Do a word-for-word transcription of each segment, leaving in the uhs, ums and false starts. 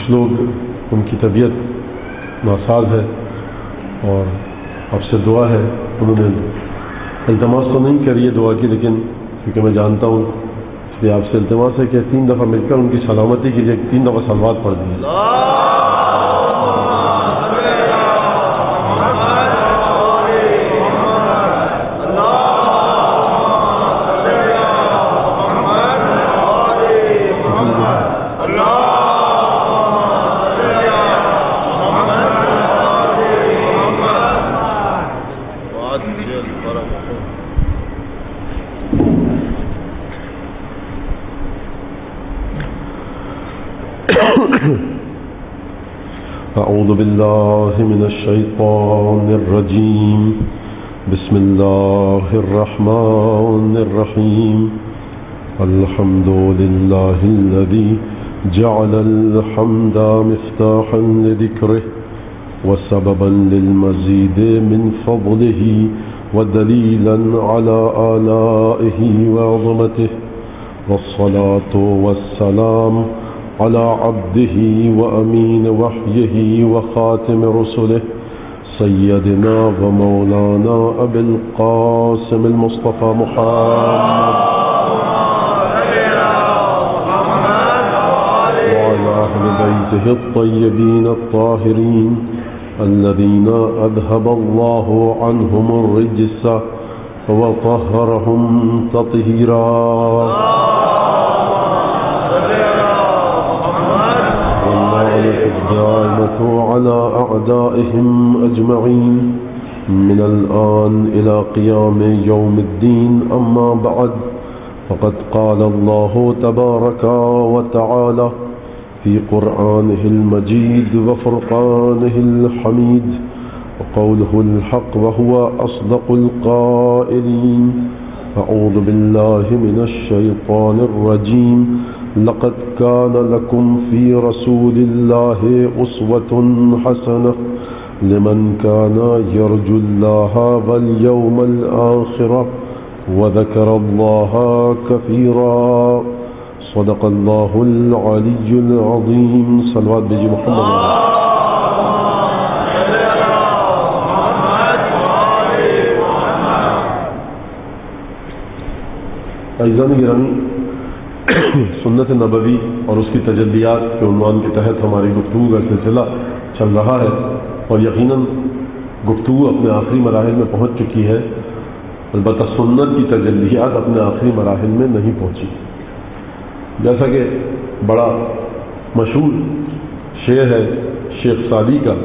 کچھ لوگ ان کی طبیعت ناساز ہے اور آپ سے دعا ہے. انہوں نے التماس تو نہیں کری ہے دعا کی، لیکن کیونکہ میں جانتا ہوں اس لیے آپ سے التماس ہے کہ تین دفعہ مل کر ان کی سلامتی کے لیے تین دفعہ صلوات پڑھ دیجیے. أعوذ بالله من الشيطان الرجيم. بسم الله الرحمن الرحيم. الحمد لله الذي جعل الحمد مفتاحا لذكره وسببا للمزيد من فضله ودليلا على آلائه وعظمته، والصلاة والسلام على عبده وأمين وحيه وخاتم رسله سيدنا ومولانا أبي القاسم المصطفى محمد وعلى أهل بيته الطيبين الطاهرين الذين أذهب الله عنهم الرجس وطهرهم تطهيرا. الدائمة على أعدائهم أجمعين من الآن إلى قيام يوم الدين. أما بعد، فقد قال الله تبارك وتعالى في قرآنه المجيد وفرقانه الحميد وقوله الحق وهو أصدق القائلين. أعوذ بالله من الشيطان الرجيم. لقد كان لكم في رسول الله أسوة حسنة لمن كان يرجو الله واليوم الآخر وذكر الله كثيرا. صدق الله العلي العظيم. صلوات بجي محمد. عزیزان گرامی، سنت نبوی اور اس کی تجلیات کے عنوان کے تحت ہماری گفتگو کا سلسلہ چل رہا ہے، اور یقیناً گفتگو اپنے آخری مراحل میں پہنچ چکی ہے. البتہ سنت کی تجلیات اپنے آخری مراحل میں نہیں پہنچی. جیسا کہ بڑا مشہور شعر ہے شیخ سعدی کا،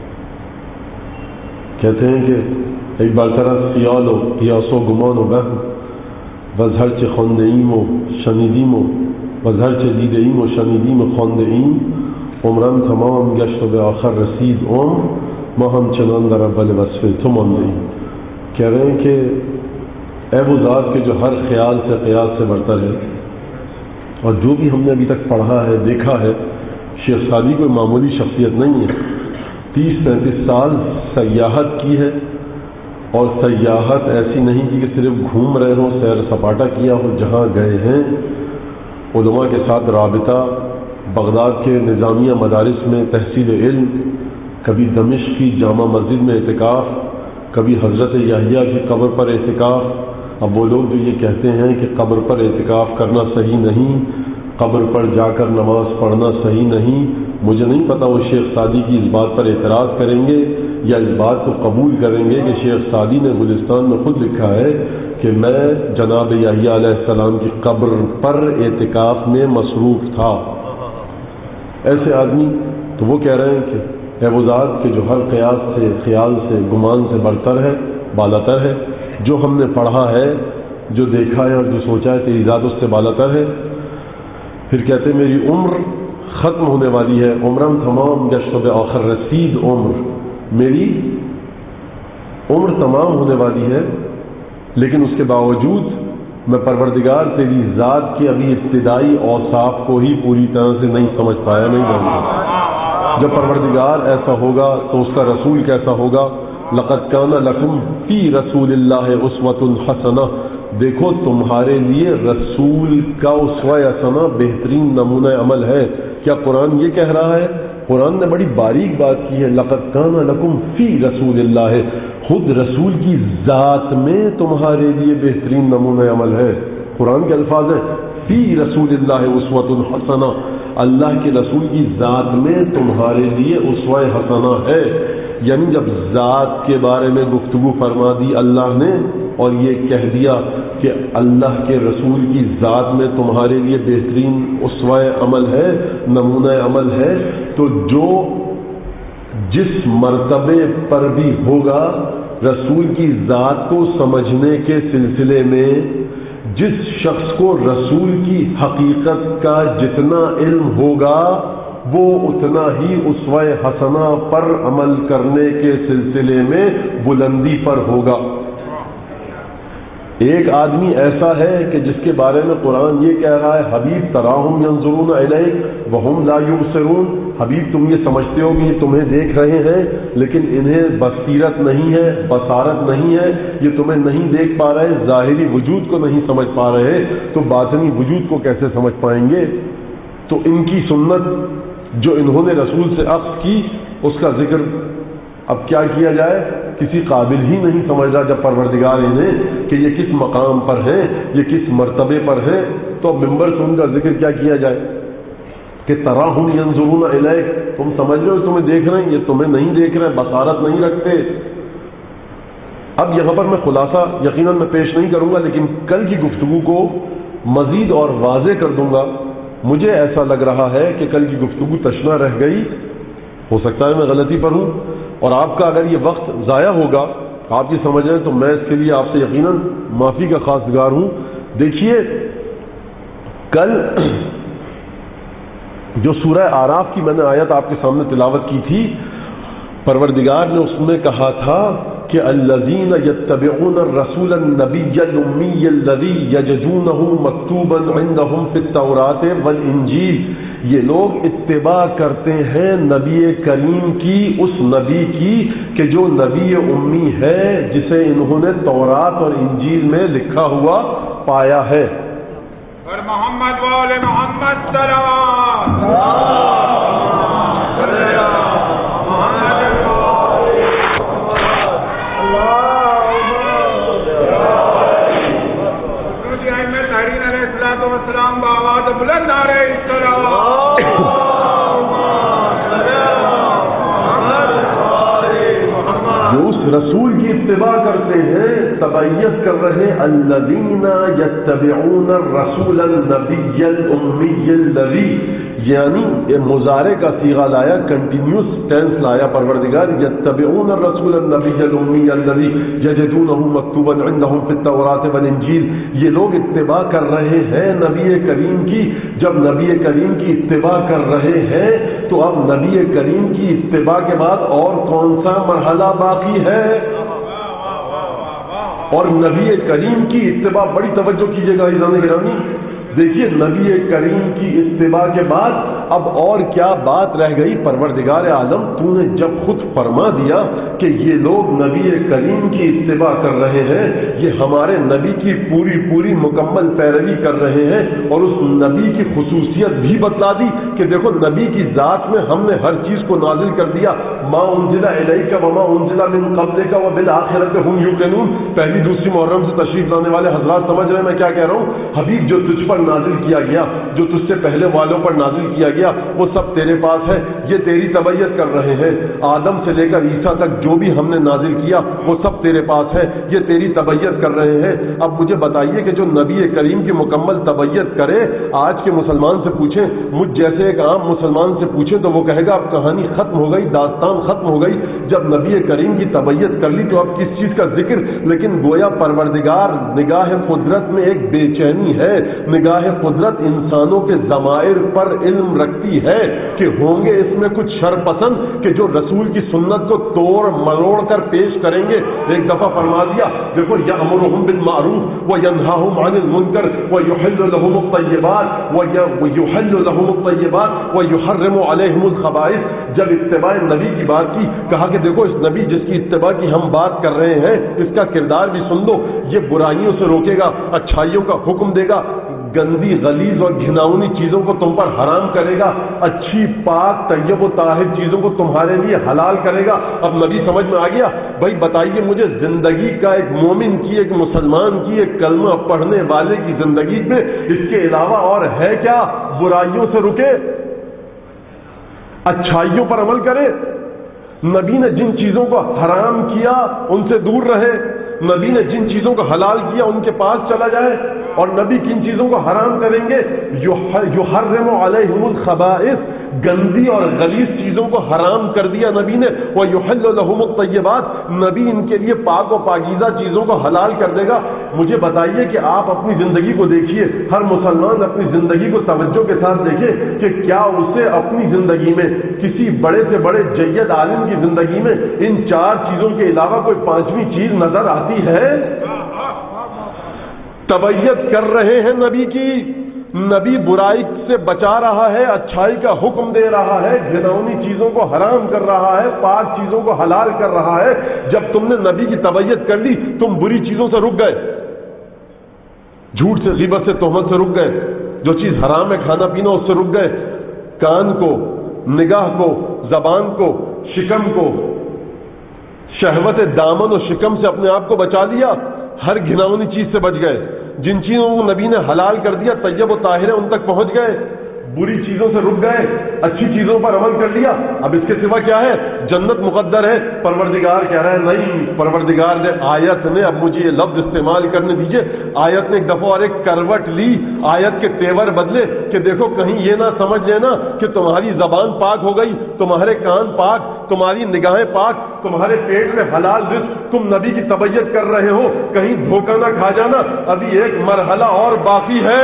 کہتے ہیں کہ ایک بار طرح خیال و قیاس و گمان و وهم وزهرچه خوانده ایم و شنیدیم و وزهرچه دیده ایم و شنیدیم و خوانده ایم عمرم تمام گشت و به آخر رسید عمر ما همچنان در اول وصف تو مانده ایم. کہہ رہے ہیں کہ اے وہ ذات کے جو ہر خیال سے قیاس سے برتر ہے، اور جو بھی ہم نے ابھی تک پڑھا ہے دیکھا ہے، شیخ سعدی کوئی معمولی شخصیت نہیں ہے. تیس پینتیس سال سیاحت کی ہے، اور سیاحت ایسی نہیں کی کہ صرف گھوم رہے ہوں، سیر سپاٹا کیا ہو. جہاں گئے ہیں علماء کے ساتھ رابطہ، بغداد کے نظامیہ مدارس میں تحصیل علم، کبھی دمشق کی جامع مسجد میں اعتکاف، کبھی حضرت یحییٰ کی قبر پر اعتکاف. اب وہ لوگ جو یہ کہتے ہیں کہ قبر پر اعتکاف کرنا صحیح نہیں، قبر پر جا کر نماز پڑھنا صحیح نہیں، مجھے نہیں پتا وہ شیخ سعدی کی اس بات پر اعتراض کریں گے یا اس بات کو قبول کریں گے کہ شیخ سعدی نے گلستان میں خود لکھا ہے کہ میں جناب یحییٰ علیہ السلام کی قبر پر اعتکاف میں مصروف تھا. ایسے آدمی تو وہ کہہ رہے ہیں کہ اے وہ ذات کہ جو ہر قیاس سے، خیال سے، گمان سے برتر ہے، بالاتر ہے. جو ہم نے پڑھا ہے، جو دیکھا ہے اور جو سوچا ہے تیری ذات اس سے بالاتر ہے. پھر کہتے ہیں میری عمر ختم ہونے والی ہے، عمرم تمام گشت و آخر رسید عمر، میری عمر تمام ہونے والی ہے، لیکن اس کے باوجود میں پروردگار تیری ذات کی ابھی ابتدائی اوصاف کو ہی پوری طرح سے نہیں سمجھ پایا، نہیں جانتا. جب پروردگار ایسا ہوگا تو اس کا رسول کیسا ہوگا، لقد کان لکم فی رسول اللہ اسوۃ حسنہ، دیکھو تمہارے لیے رسول کا اسوہ حسنہ بہترین نمونہ عمل ہے۔ کیا قرآن یہ کہہ رہا ہے؟ قرآن نے بڑی باریک بات کی ہے، لقد کان لکم فی رسول اللہ، خود رسول کی ذات میں تمہارے لیے بہترین نمونہ عمل ہے۔ قرآن کے الفاظ ہیں فی رسول اللہ اسوۃ حسنہ، اللہ کے رسول کی ذات میں تمہارے لیے اسوہ حسنہ ہے۔ یعنی جب ذات کے بارے میں گفتگو فرما دی اللہ نے اور یہ کہہ دیا کہ اللہ کے رسول کی ذات میں تمہارے لیے بہترین اسوہ عمل ہے، نمونہ عمل ہے، تو جو جس مرتبے پر بھی ہوگا رسول کی ذات کو سمجھنے کے سلسلے میں، جس شخص کو رسول کی حقیقت کا جتنا علم ہوگا وہ اتنا ہی اسوہ حسنہ پر عمل کرنے کے سلسلے میں بلندی پر ہوگا۔ ایک آدمی ایسا ہے کہ جس کے بارے میں قرآن یہ کہہ رہا ہے حبیب تراہم ینظرون الیک وہم لا یبصرون، حبیب تم یہ سمجھتے ہو کہ یہ تمہیں دیکھ رہے ہیں لیکن انہیں بصیرت نہیں ہے، بصارت نہیں ہے، یہ تمہیں نہیں دیکھ پا رہے، ظاہری وجود کو نہیں سمجھ پا رہے، تو باطنی وجود کو کیسے سمجھ پائیں گے؟ تو ان کی سنت جو انہوں نے رسول سے اخذ کی اس کا ذکر اب کیا کیا جائے، کسی قابل ہی نہیں سمجھ رہا جب پروردگار انہیں کہ یہ کس مقام پر ہیں، یہ کس مرتبے پر ہیں، تو اب ممبر سے ان کا ذکر کیا کیا جائے کہ تراہم ینظرون الیک، تم سمجھ رہے ہو تمہیں دیکھ رہے ہیں، یہ تمہیں نہیں دیکھ رہے، بصارت نہیں رکھتے۔ اب یہاں پر میں خلاصہ یقیناً میں پیش نہیں کروں گا لیکن کل کی گفتگو کو مزید اور واضح کر دوں گا۔ مجھے ایسا لگ رہا ہے کہ کل کی گفتگو تشنا رہ گئی، ہو سکتا ہے میں غلطی پر ہوں، اور آپ کا اگر یہ وقت ضائع ہوگا آپ یہ سمجھ رہے ہیں تو میں اس کے لیے آپ سے یقیناً معافی کا خواستگار ہوں۔ دیکھیے کل جو سورہ اعراف کی میں نے آیت آپ کے سامنے تلاوت کی تھی، پروردگار نے اس میں کہا تھا کہ الذین یتبعون الرسول النبی الامی الذی یجدونہ مکتوبا عندہم فی التوراۃ والانجیل، یہ لوگ اتباع کرتے ہیں نبی کریم کی، اس نبی کی کہ جو نبی امی ہے جسے انہوں نے تورات اور انجیل میں لکھا ہوا پایا ہے۔ اور محمد والے محمد صلوات السلام بآواز بلند نعرہ الصلوات، جو اس رسول کی اتباع کرتے ہیں، تبعیت کر رہے الذین یتبعون الرسول النبی الامی الذی، یعنی یہ مضارع کا صیغہ لایا، کنٹینیوس ٹینس لایا پروردگار، یتبعون الرسول النبی الامی الذی یجدونہ مکتوبا عندہم فی التوراۃ والانجیل، یہ لوگ اتباع کر رہے ہیں نبی کریم کی۔ جب نبی کریم کی اتباع کر رہے ہیں تو اب نبی کریم کی اتباع کے بعد اور کون سا مرحلہ باقی ہے؟ اور نبی کریم کی اتباع، بڑی توجہ کیجیے گا عزیزان گرامی، دیکھیے نبی کریم کی اتباع کے بعد اب اور کیا بات رہ گئی؟ پروردگار عالم تو نے جب خود فرما دیا کہ یہ لوگ نبی کریم کی اتباع کر رہے ہیں، یہ ہمارے نبی کی پوری پوری مکمل پیروی کر رہے ہیں، اور اس نبی کی خصوصیت بھی بتلا دی کہ دیکھو نبی کی ذات میں ہم نے ہر چیز کو نازل کر دیا، ما انزل الیک وما انزل من قبلک وبالآخرۃ هم یوقنون۔ پہلی دوسری محرم سے تشریف لانے والے حضرات سمجھ رہے ہیں میں کیا کہہ رہا ہوں؟ حبیب جو تجھ پر نازل کیا گیا، جو تجھ سے پہلے والوں پر نازل کیا گیا، وہ سب تیرے پاس ہے، یہ تیری تبعیت کر رہے ہیں۔ آدم سے لے کر عیسیٰ تک جو بھی ہم نے نازل کیا وہ سب تیرے پاس ہے، یہ تیری تبعیت کر رہے ہیں۔ اب مجھے بتائیے کہ جو نبی کریم کی مکمل تبعیت کرے، آج کے مسلمان سے پوچھیں، مجھ جیسے ایک عام مسلمان سے پوچھیں تو وہ کہے گا اب کہانی ختم ہو گئی، داستان ختم ہو گئی، جب نبی کریم کی تبعیت کر لی تو اب کس چیز کا ذکر؟ لیکن گویا پروردگار نگاہ قدرت میں ایک بے چینی ہے، نگاہ قدرت انسانوں کے ضمائر پر علم لگتی ہے کہ ہوں گے اس میں کچھ شرپسند کہ جو رسول کی سنت کو توڑ مروڑ کر پیش کریں گے. ایک دفعہ فرما دیا دیکھو یأمرہم بالمعروف وینہاہم عن المنکر ویحل لہم الطیبات ویحل لہم الطیبات ویحرم علیہم الخبائث. جب اتباع نبی کی بات کی کہا کہ دیکھو اس نبی جس کی اتباع کی ہم بات کر رہے ہیں اس کا کردار بھی سن لو. یہ برائیوں سے روکے گا, اچھائیوں کا حکم دے گا, گندی غلیظ اور گھناؤنی چیزوں کو تم پر حرام کرے گا, اچھی پاک طیب و طاہر چیزوں کو تمہارے لیے حلال کرے گا. اب نبی سمجھ میں آ گیا بھائی بتائیے مجھے زندگی کا ایک مومن کی, ایک مسلمان کی, ایک کلمہ پڑھنے والے کی زندگی میں اس کے علاوہ اور ہے کیا؟ برائیوں سے رکے, اچھائیوں پر عمل کرے. نبی نے جن چیزوں کو حرام کیا ان سے دور رہے, نبی نے جن چیزوں کو حلال کیا ان کے پاس چلا جائے. اور نبی کن چیزوں کو حرام کریں گے؟ یحرم علیہم الخبائث, گندی اور غلیظ چیزوں کو حرام کر دیا نبی نے. ویحل لہم الطیبات, نبی ان کے لیے پاک و پاکیزہ چیزوں کو حلال کر دے گا. مجھے بتائیے کہ آپ اپنی زندگی کو دیکھیے, ہر مسلمان اپنی زندگی کو توجہ کے ساتھ دیکھے کہ کیا اسے اپنی زندگی میں کسی بڑے سے بڑے جید عالم کی زندگی میں ان چار چیزوں کے علاوہ کوئی پانچویں چیز نظر آتی ہے؟ تبیت کر رہے ہیں نبی کی, نبی برائی سے بچا رہا ہے, اچھائی کا حکم دے رہا ہے, گھناؤنی چیزوں کو حرام کر رہا ہے, پاک چیزوں کو حلال کر رہا ہے. جب تم نے نبی کی تبیت کر لی تم بری چیزوں سے رک گئے, جھوٹ سے, غیبت سے, تہمت سے رک گئے, جو چیز حرام ہے کھانا پینا اس سے رک گئے, کان کو, نگاہ کو, زبان کو, شکم کو, شہوت دامن و شکم سے اپنے آپ کو بچا لیا, ہر گھناؤنی چیز سے بچ گئے. جن چیزوں کو نبی نے حلال کر دیا طیب و طاہر ان تک پہنچ گئے, بری چیزوں سے رک گئے, اچھی چیزوں پر عمل کر لیا. اب اس کے سوا کیا ہے؟ جنت مقدر ہے. پروردگار کہہ رہا ہے نہیں, پروردگار نے آیت نے, اب مجھے یہ لفظ استعمال کرنے دیجئے, آیت نے ایک دفعہ اور ایک کروٹ لی, آیت کے تیور بدلے کہ دیکھو کہیں یہ نہ سمجھ لینا کہ تمہاری زبان پاک ہو گئی, تمہارے کان پاک, تمہاری نگاہیں پاک, تمہارے پیٹ میں حلال رزق, تم نبی کی تبیت کر رہے ہو, کہیں دھوکہ نہ کھا جانا, ابھی ایک مرحلہ اور باقی ہے.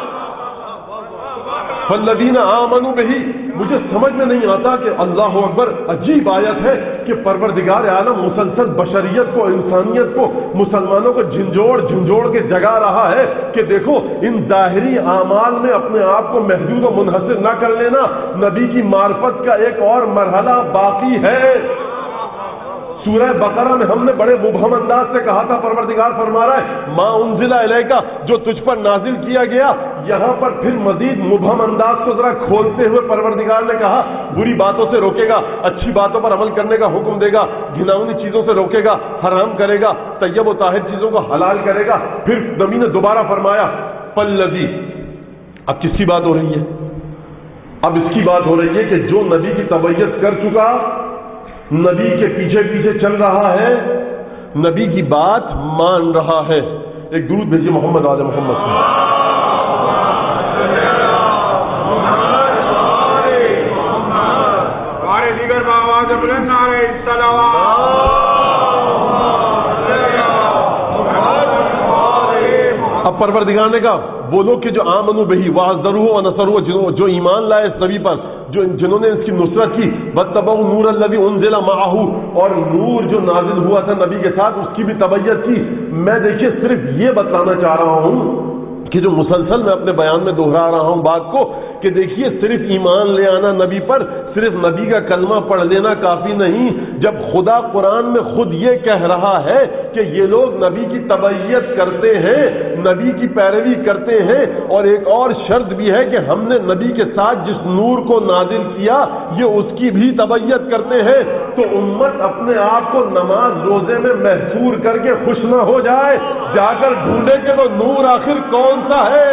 فالذین آمنوا بہ, مجھے سمجھ میں نہیں آتا کہ اللہ اکبر عجیب آیت ہے کہ پروردگار عالم مسلسل بشریت کو, انسانیت کو, مسلمانوں کو جھنجھوڑ جھنجھوڑ کے جگا رہا ہے کہ دیکھو ان ظاہری اعمال میں اپنے آپ کو محدود و منحصر نہ کر لینا, نبی کی معرفت کا ایک اور مرحلہ باقی ہے. سورہ بقرہ میں ہم نے بڑے مبہم انداز سے کہا تھا, پروردگار فرما رہا ہے ما انزل الیک, جو تجھ پر نازل کیا گیا. یہاں پر پھر مزید مبہم انداز کو ذرا کھولتے ہوئے پروردگار نے کہا بری باتوں سے روکے گا, اچھی باتوں پر عمل کرنے کا حکم دے گا, گھناؤنی چیزوں سے روکے گا, حرام کرے گا, طیب و طاہر چیزوں کو حلال کرے گا. پھر نبی نے دوبارہ فرمایا فالذی, اب کس کی بات ہو رہی ہے؟ اب اس کی بات ہو رہی ہے کہ جو نبی کی تبیت کر چکا, نبی کے پیچھے پیچھے چل رہا ہے, نبی کی بات مان رہا ہے. ایک درود بھیجیے محمد آل محمد سے. اب پروردگار نے کہا وہ لوگ کہ جو آمنوا بہ وعزروہ ونصروہ, جو ایمان لائے اس نبی پر, جو جنہوں نے اس کی نصرت کی, واتبعوا النور الذی انزل معہ, اور نور جو نازل ہوا تھا نبی کے ساتھ اس کی بھی تبیت کی. میں دیکھیے صرف یہ بتانا چاہ رہا ہوں کہ جو مسلسل میں اپنے بیان میں دوہرا رہا ہوں بات کو کہ دیکھیے صرف ایمان لے آنا نبی پر, صرف نبی کا کلمہ پڑھ لینا کافی نہیں. جب خدا قرآن میں خود یہ کہہ رہا ہے کہ یہ لوگ نبی کی تبیت کرتے ہیں, نبی کی پیروی کرتے ہیں, اور ایک اور شرط بھی ہے کہ ہم نے نبی کے ساتھ جس نور کو نازل کیا یہ اس کی بھی تبیت کرتے ہیں, تو امت اپنے آپ کو نماز روزے میں محصور کر کے خوش نہ ہو جائے, جا کر ڈھونڈے کہ وہ نور آخر کون سا ہے.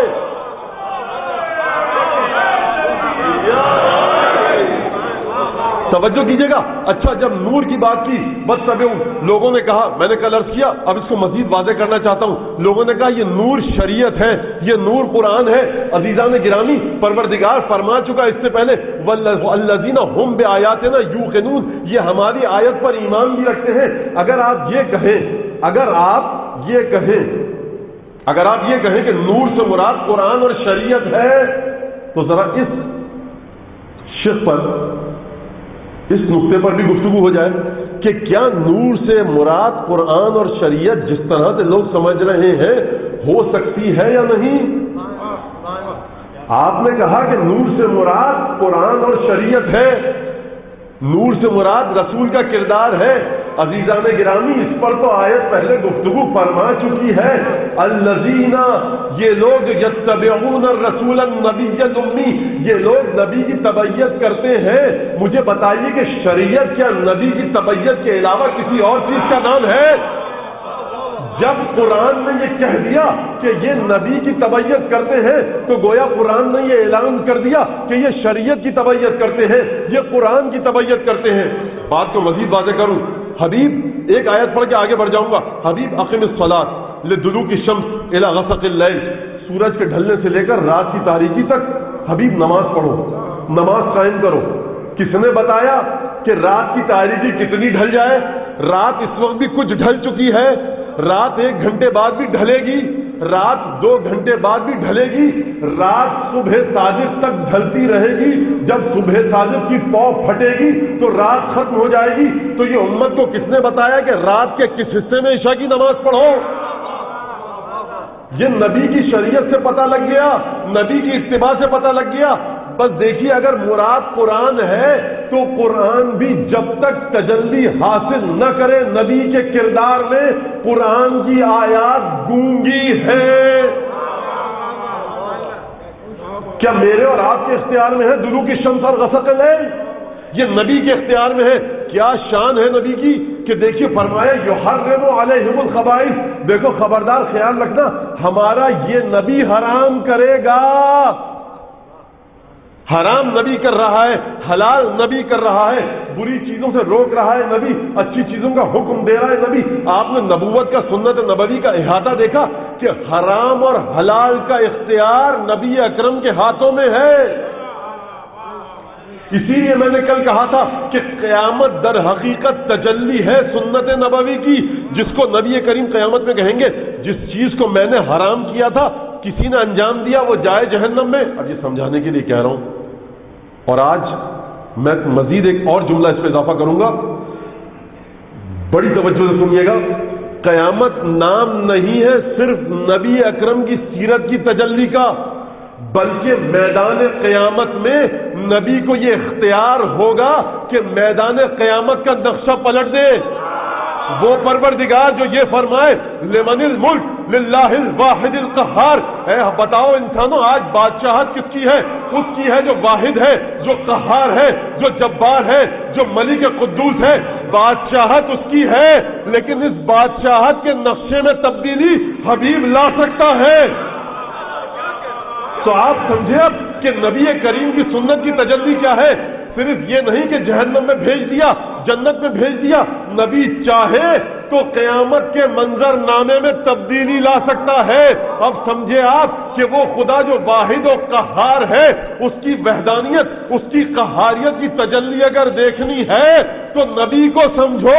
توجہ کیجیے گا. اچھا جب نور کی بات کی, بس سب لوگوں نے کہا, میں نے کل عرض کیا, اب اس کو مزید واضح کرنا چاہتا ہوں. لوگوں نے کہا یہ نور شریعت ہے, یہ نور قرآن ہے. عزیزان گرامی, پروردگار فرما چکا اس سے پہلے والذین هم بآیاتنا یوقنون, یہ ہماری آیت پر ایمان بھی رکھتے ہیں. اگر آپ یہ کہیں اگر آپ یہ کہیں اگر آپ یہ کہیں کہ نور سے مراد قرآن اور شریعت ہے, تو ذرا اس شیخ پر اس نقطے پر بھی گفتگو ہو جائے کہ کیا نور سے مراد قرآن اور شریعت جس طرح سے لوگ سمجھ رہے ہیں ہو سکتی ہے یا نہیں؟ آپ نے کہا کہ نور سے مراد قرآن اور شریعت ہے، نور سے مراد رسول کا کردار ہے۔ عزیزان گرامی، اس پر تو آیت پہلے گفتگو فرما چکی ہے، الذین، یہ لوگ یتبعون الرسول النبی الامی، یہ لوگ نبی کی تبعیت کرتے ہیں۔ مجھے بتائیے کہ شریعت کیا نبی کی تبعیت کے علاوہ کسی اور چیز کا نام ہے؟ جب قرآن نے یہ کہہ دیا کہ یہ نبی کی تبعیت کرتے ہیں تو گویا قرآن نے یہ اعلان کر دیا کہ یہ شریعت کی تبعیت کرتے ہیں، یہ قرآن کی تبعیت کرتے ہیں۔ بات کو مزید واضح کروں، حبیب، ایک آیت پڑھ کے آگے بڑھ جاؤں گا، حبیب اقم الصلاۃ لدلوک الشمس الی غسق اللیل، سورج کے ڈھلنے سے لے کر رات کی تاریکی تک حبیب نماز پڑھو، نماز قائم کرو۔ کس نے بتایا کہ رات کی تاریکی کتنی ڈھل جائے؟ رات اس وقت بھی کچھ ڈھل چکی ہے، رات ایک گھنٹے بعد بھی ڈھلے گی، رات دو گھنٹے بعد بھی ڈھلے گی، رات صبح صادق تک ڈھلتی رہے گی۔ جب صبح صادق کی پاؤ پھٹے گی تو رات ختم ہو جائے گی۔ تو یہ امت کو کس نے بتایا کہ رات کے کس حصے میں عشاء کی نماز پڑھو؟ یہ نبی کی شریعت سے پتہ لگ گیا، نبی کی اتباع سے پتہ لگ گیا۔ بس دیکھیے، اگر مراد قرآن ہے تو قرآن بھی جب تک تجلی حاصل نہ کرے نبی کے کردار میں، قرآن کی آیات گونگی ہے۔ کیا میرے اور آپ کے اختیار میں ہے دلوک الشمس اور غسق اللیل؟ یہ نبی کے اختیار میں ہے۔ کیا شان ہے نبی کی کہ دیکھیے فرمایا یحرم علیہم الخبائث، دیکھو خبردار خیال رکھنا، ہمارا یہ نبی حرام کرے گا۔ حرام نبی کر رہا ہے، حلال نبی کر رہا ہے، بری چیزوں سے روک رہا ہے نبی، اچھی چیزوں کا حکم دے رہا ہے نبی۔ آپ نے نبوت کا، سنت نبوی کا احاطہ دیکھا کہ حرام اور حلال کا اختیار نبی اکرم کے ہاتھوں میں ہے۔ اسی لیے میں نے کل کہا تھا کہ قیامت در حقیقت تجلی ہے سنت نبوی کی، جس کو نبی کریم قیامت میں کہیں گے جس چیز کو میں نے حرام کیا تھا کسی نے انجام دیا وہ جائے جہنم میں۔ اب یہ سمجھانے کے لیے کہہ رہا ہوں، اور آج میں مزید ایک اور جملہ اس پہ اضافہ کروں گا، بڑی توجہ سے سنیے گا۔ قیامت نام نہیں ہے صرف نبی اکرم کی سیرت کی تجلی کا، بلکہ میدان قیامت میں نبی کو یہ اختیار ہوگا کہ میدان قیامت کا نقشہ پلٹ دے۔ وہ پروردگار جو یہ فرمائے لمن الملک للہ الواحد القہار، اے بتاؤ انسانوں آج بادشاہت کس کی ہے؟ اس کی ہے جو واحد ہے، جو قہار ہے، جو جبار ہے، جو ملک قدوس ہے۔ بادشاہت اس کی ہے، لیکن اس بادشاہت کے نقشے میں تبدیلی حبیب لا سکتا ہے۔ تو آپ سمجھے اب کہ نبی کریم کی سنت کی تجلی کیا ہے؟ صرف یہ نہیں کہ جہنم میں بھیج دیا، جنت میں بھیج دیا، نبی چاہے تو قیامت کے منظر نامے میں تبدیلی لا سکتا ہے۔ اب سمجھے آپ کہ وہ خدا جو واحد و قہار ہے، اس کی وحدانیت، اس کی قہاریت کی تجلی اگر دیکھنی ہے تو نبی کو سمجھو۔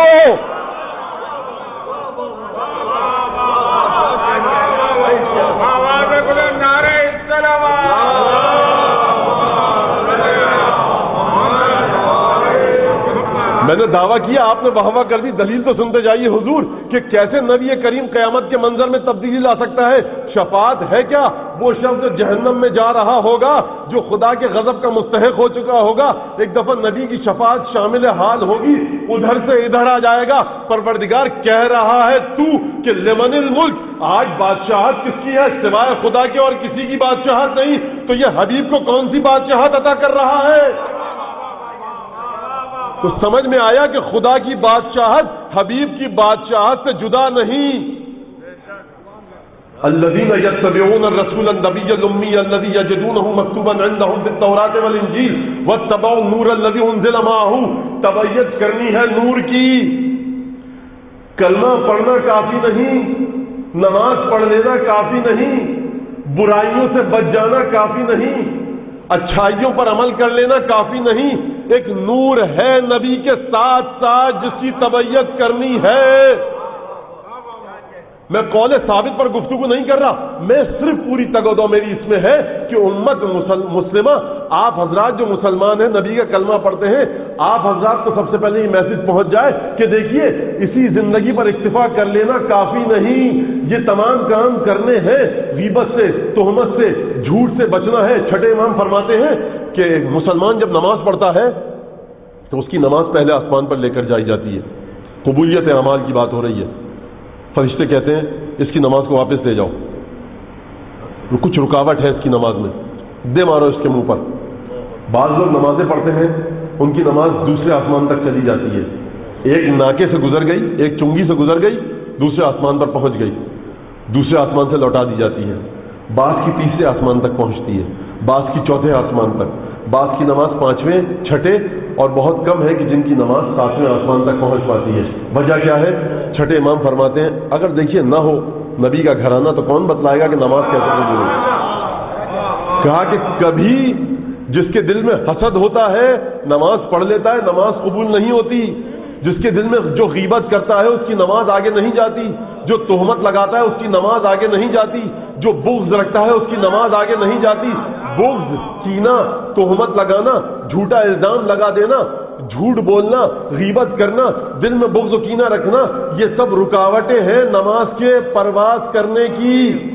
میں نے دعویٰ کیا، آپ نے واہ واہ کر دی، دلیل تو سنتے جائیے حضور کہ کیسے نبی کریم قیامت کے منظر میں تبدیلی لا سکتا ہے۔ شفاعت ہے کیا؟ وہ شخص جو جہنم میں جا رہا ہوگا، جو خدا کے غضب کا مستحق ہو چکا ہوگا، ایک دفعہ نبی کی شفاعت شامل حال ہوگی، ادھر سے ادھر آ جائے گا۔ پروردگار کہہ رہا ہے تو کہ لمن الملک، آج بادشاہت کس کی ہے سوائے خدا کے اور کسی کی بادشاہت نہیں، تو یہ حبیب کو کون سی بادشاہت عطا کر رہا ہے؟ تو سمجھ میں آیا کہ خدا کی بادشاہت حبیب کی بادشاہت سے جدا نہیں۔ الذين يتبعون الرسول النبي الأمي الذي يجدونه مكتوبا عندهم في التوراة والإنجيل واتبعوا النور الذي أنزل معه، تبعیت کرنی ہے نور کی۔ کلمہ پڑھنا کافی نہیں، نماز پڑھ لینا کافی نہیں، برائیوں سے بچ جانا کافی نہیں، اچھائیوں پر عمل کر لینا کافی نہیں، ایک نور ہے نبی کے ساتھ ساتھ جس کی تبعیت کرنی ہے۔ میں قول ثابت پر گفتگو نہیں کر رہا، میں صرف پوری تگودو میری اس میں ہے کہ امت مسلمہ، آپ حضرات جو مسلمان ہیں، نبی کا کلمہ پڑھتے ہیں، آپ حضرات کو سب سے پہلے یہ میسج پہنچ جائے کہ دیکھیے اسی زندگی پر اکتفا کر لینا کافی نہیں، یہ تمام کام کرنے ہیں، غیبت سے، تہمت سے، جھوٹ سے بچنا ہے۔ چھٹے امام فرماتے ہیں کہ مسلمان جب نماز پڑھتا ہے تو اس کی نماز پہلے آسمان پر لے کر جائی جاتی ہے، قبولیت اعمال کی بات ہو رہی ہے، فرشتے کہتے ہیں اس کی نماز کو واپس لے جاؤ، کچھ رکاوٹ ہے اس کی نماز میں، دے مارو اس کے منہ پر۔ بعض لوگ نمازیں پڑھتے ہیں، ان کی نماز دوسرے آسمان تک چلی جاتی ہے، ایک ناکے سے گزر گئی، ایک چنگی سے گزر گئی، دوسرے آسمان پر پہنچ گئی، دوسرے آسمان سے لوٹا دی جاتی ہے، بعض کی تیسرے آسمان تک پہنچتی ہے، بعض کی چوتھے آسمان تک، بعض کی نماز پانچویں، چھٹے، اور بہت کم ہے کہ جن کی نماز ساتویں آسمان تک پہنچ پاتی ہے۔ وجہ کیا ہے؟ چھٹے امام فرماتے ہیں اگر دیکھیے نہ ہو نبی کا گھرانہ تو کون بتلائے گا کہ نماز کیسے قبول ہوگی؟ کہا کہ کبھی جس کے دل میں حسد ہوتا ہے نماز پڑھ لیتا ہے، نماز قبول نہیں ہوتی۔ جس کے دل میں جو غیبت کرتا ہے اس کی نماز آگے نہیں جاتی، جو تہمت لگاتا ہے اس کی نماز آگے نہیں جاتی، جو بغض رکھتا ہے اس کی نماز آگے نہیں جاتی۔ بغض، کینہ، تہمت لگانا، جھوٹا الزام لگا دینا، جھوٹ بولنا، غیبت کرنا، دل میں بغض و کینہ رکھنا، یہ سب رکاوٹیں ہیں نماز کے پرواز کرنے کی۔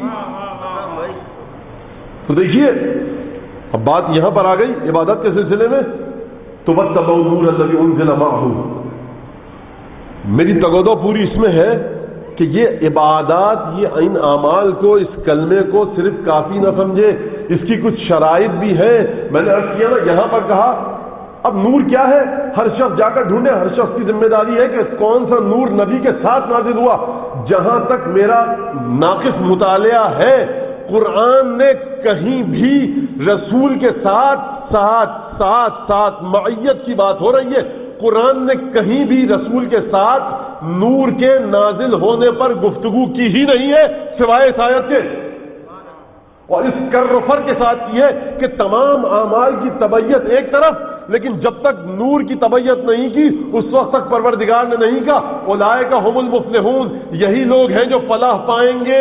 تو دیکھیے اب بات یہاں پر آ گئی عبادت کے سلسلے میں، تو واتبعوا النور الذی انزل معہ، میری تگودو پوری اس میں ہے کہ یہ عبادات، یہ ان اعمال کو، اس کلمے کو صرف کافی نہ سمجھے، اس کی کچھ شرائط بھی ہیں۔ میں نے عرض کیا نا یہاں پر کہا اب نور کیا ہے، ہر شخص جا کر ڈھونڈے، ہر شخص کی ذمہ داری ہے کہ کون سا نور نبی کے ساتھ نازل ہوا۔ جہاں تک میرا ناقص مطالعہ ہے، قرآن نے کہیں بھی رسول کے ساتھ ساتھ ساتھ ساتھ معیت کی بات ہو رہی ہے، قرآن نے کہیں بھی رسول کے ساتھ نور کے نازل ہونے پر گفتگو کی ہی نہیں ہے سوائے اس آیت کے، اور اس کر و فر کے ساتھ کی ہے کہ تمام اعمال کی تبعیت ایک طرف، لیکن جب تک نور کی تبعیت نہیں کی اس وقت تک پروردگار نے نہیں کہا اولئک هم المفلحون، یہی لوگ ہیں جو فلاح پائیں گے۔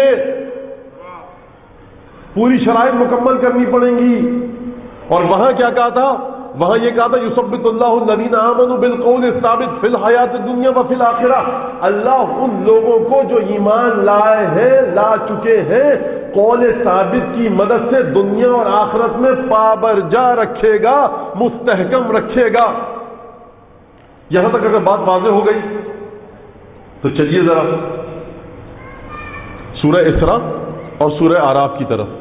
پوری شرائط مکمل کرنی پڑیں گی۔ اور وہاں کیا کہا تھا؟ وہاں یہ کہا تھا یثبت اللہ الذین آمنوا بالقول الثابت فی الحیات الدنیا وفی الآخرہ، اللہ ان لوگوں کو جو ایمان لائے ہیں، لا چکے ہیں، قول ثابت کی مدد سے دنیا اور آخرت میں پابرجا رکھے گا، مستحکم رکھے گا۔ یہاں تک اگر بات واضح ہو گئی تو چلیے ذرا سورہ اسراء اور سورہ اعراف کی طرف۔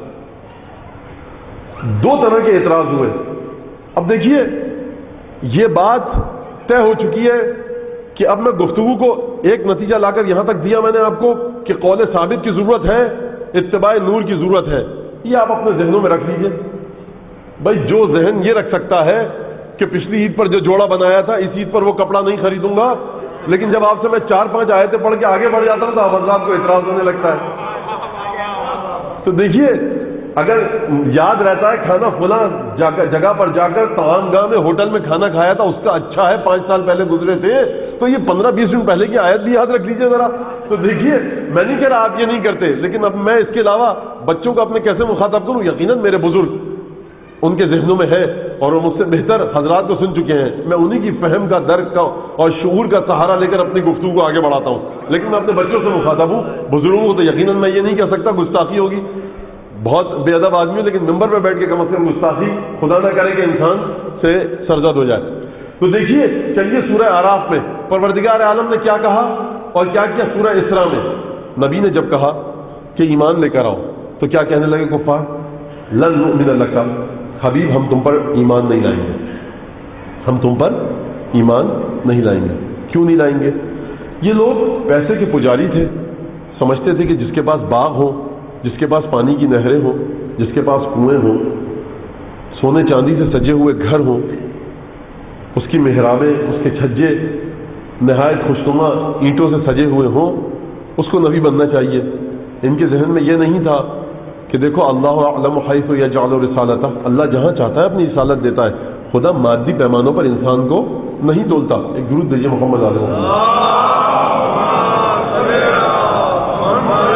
دو طرح کے اعتراض ہوئے۔ اب دیکھیے یہ بات طے ہو چکی ہے کہ اب میں گفتگو کو ایک نتیجہ لا کر یہاں تک دیا میں نے آپ کو کہ قول ثابت کی ضرورت ہے، اتباع نور کی ضرورت ہے، یہ آپ اپنے ذہنوں میں رکھ لیجئے۔ بھائی جو ذہن یہ رکھ سکتا ہے کہ پچھلی عید پر جو جوڑا بنایا تھا اس عید پر وہ کپڑا نہیں خریدوں گا، لیکن جب آپ سے میں چار پانچ آیتیں پڑھ کے آگے بڑھ جاتا ہوں تو حضرات کو اعتراض ہونے لگتا ہے۔ تو دیکھیے اگر یاد رہتا ہے کھانا فلاں جگہ پر جا کر طعام گاہ میں ہوٹل میں کھانا کھایا تھا اس کا اچھا ہے، پانچ سال پہلے گزرے تھے، تو یہ پندرہ بیس منٹ پہلے کی آیت بھی یاد رکھ لیجیے ذرا۔ تو دیکھیے میں نہیں کہہ رہا آپ یہ نہیں کرتے، لیکن اب میں اس کے علاوہ بچوں کو اپنے کیسے مخاطب کروں؟ یقیناً میرے بزرگ ان کے ذہنوں میں ہے اور وہ مجھ سے بہتر حضرات کو سن چکے ہیں، میں انہی کی فہم کا، درک کا اور شعور کا سہارا لے کر اپنی گفتگو کو آگے بڑھاتا ہوں، لیکن میں اپنے بچوں سے مخاطب ہوں۔ بزرگوں کو تو یقیناً میں یہ نہیں کہہ سکتا، گستاخی ہوگی، بہت بے ادب آدمی ہوں، لیکن ممبر پہ بیٹھ کے کم از کم گستاخی خدا نہ کرے کہ انسان سے سرزد ہو جائے۔ تو دیکھیے چلیے سورہ اعراف میں پروردگار عالم نے کیا کہا اور کیا کیا سورہ اسراء میں۔ نبی نے جب کہا کہ ایمان لے کر آؤ تو کیا کہنے لگے کفار؟ لن نؤمن لک، حبیب ہم تم پر ایمان نہیں لائیں گے، ہم تم پر ایمان نہیں لائیں گے۔ کیوں نہیں لائیں گے؟ یہ لوگ پیسے کے پجاری تھے، سمجھتے تھے کہ جس کے پاس باغ ہو، جس کے پاس پانی کی نہریں ہوں، جس کے پاس کنویں ہوں، سونے چاندی سے سجے ہوئے گھر ہوں، اس کی محرابیں، اس کے چھجے نہایت خوشنما اینٹوں سے سجے ہوئے ہوں، اس کو نبی بننا چاہیے۔ ان کے ذہن میں یہ نہیں تھا کہ دیکھو اللہ اعلم حیث یجعل رسالتہ، اللہ جہاں چاہتا ہے اپنی رسالت دیتا ہے، خدا مادی پیمانوں پر انسان کو نہیں تولتا۔ ایک درود دیجیے محمد علیہ وسلم۔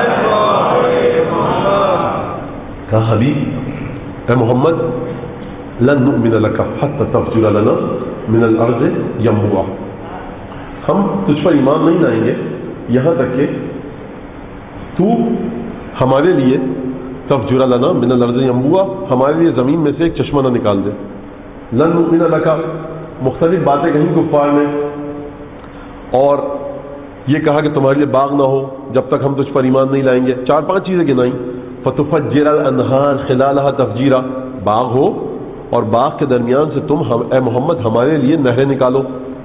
کہا حبیب اے محمد لن نؤمن لک حتی تفجر لنا من الارض ینبوعا، ہم تجھ پر ایمان نہیں لائیں گے یہاں تک کہ تو ہمارے لیے تفجر لنا من الارض ینبوعا، ہمارے لیے زمین میں سے ایک چشمہ نہ نکال دے۔ لن نؤمن لک، مختلف باتیں کہیں کفار نے، اور یہ کہا کہ تمہارے لیے باغ نہ ہو جب تک ہم تجھ پر ایمان نہیں لائیں گے، چار پانچ چیزیں گنائیں۔ فتفجر الانہار خلالها تفجیرا، باغ ہو اور باغ کے درمیان سے تم ہم اے محمد ہمارے لیے نہریں نکالو،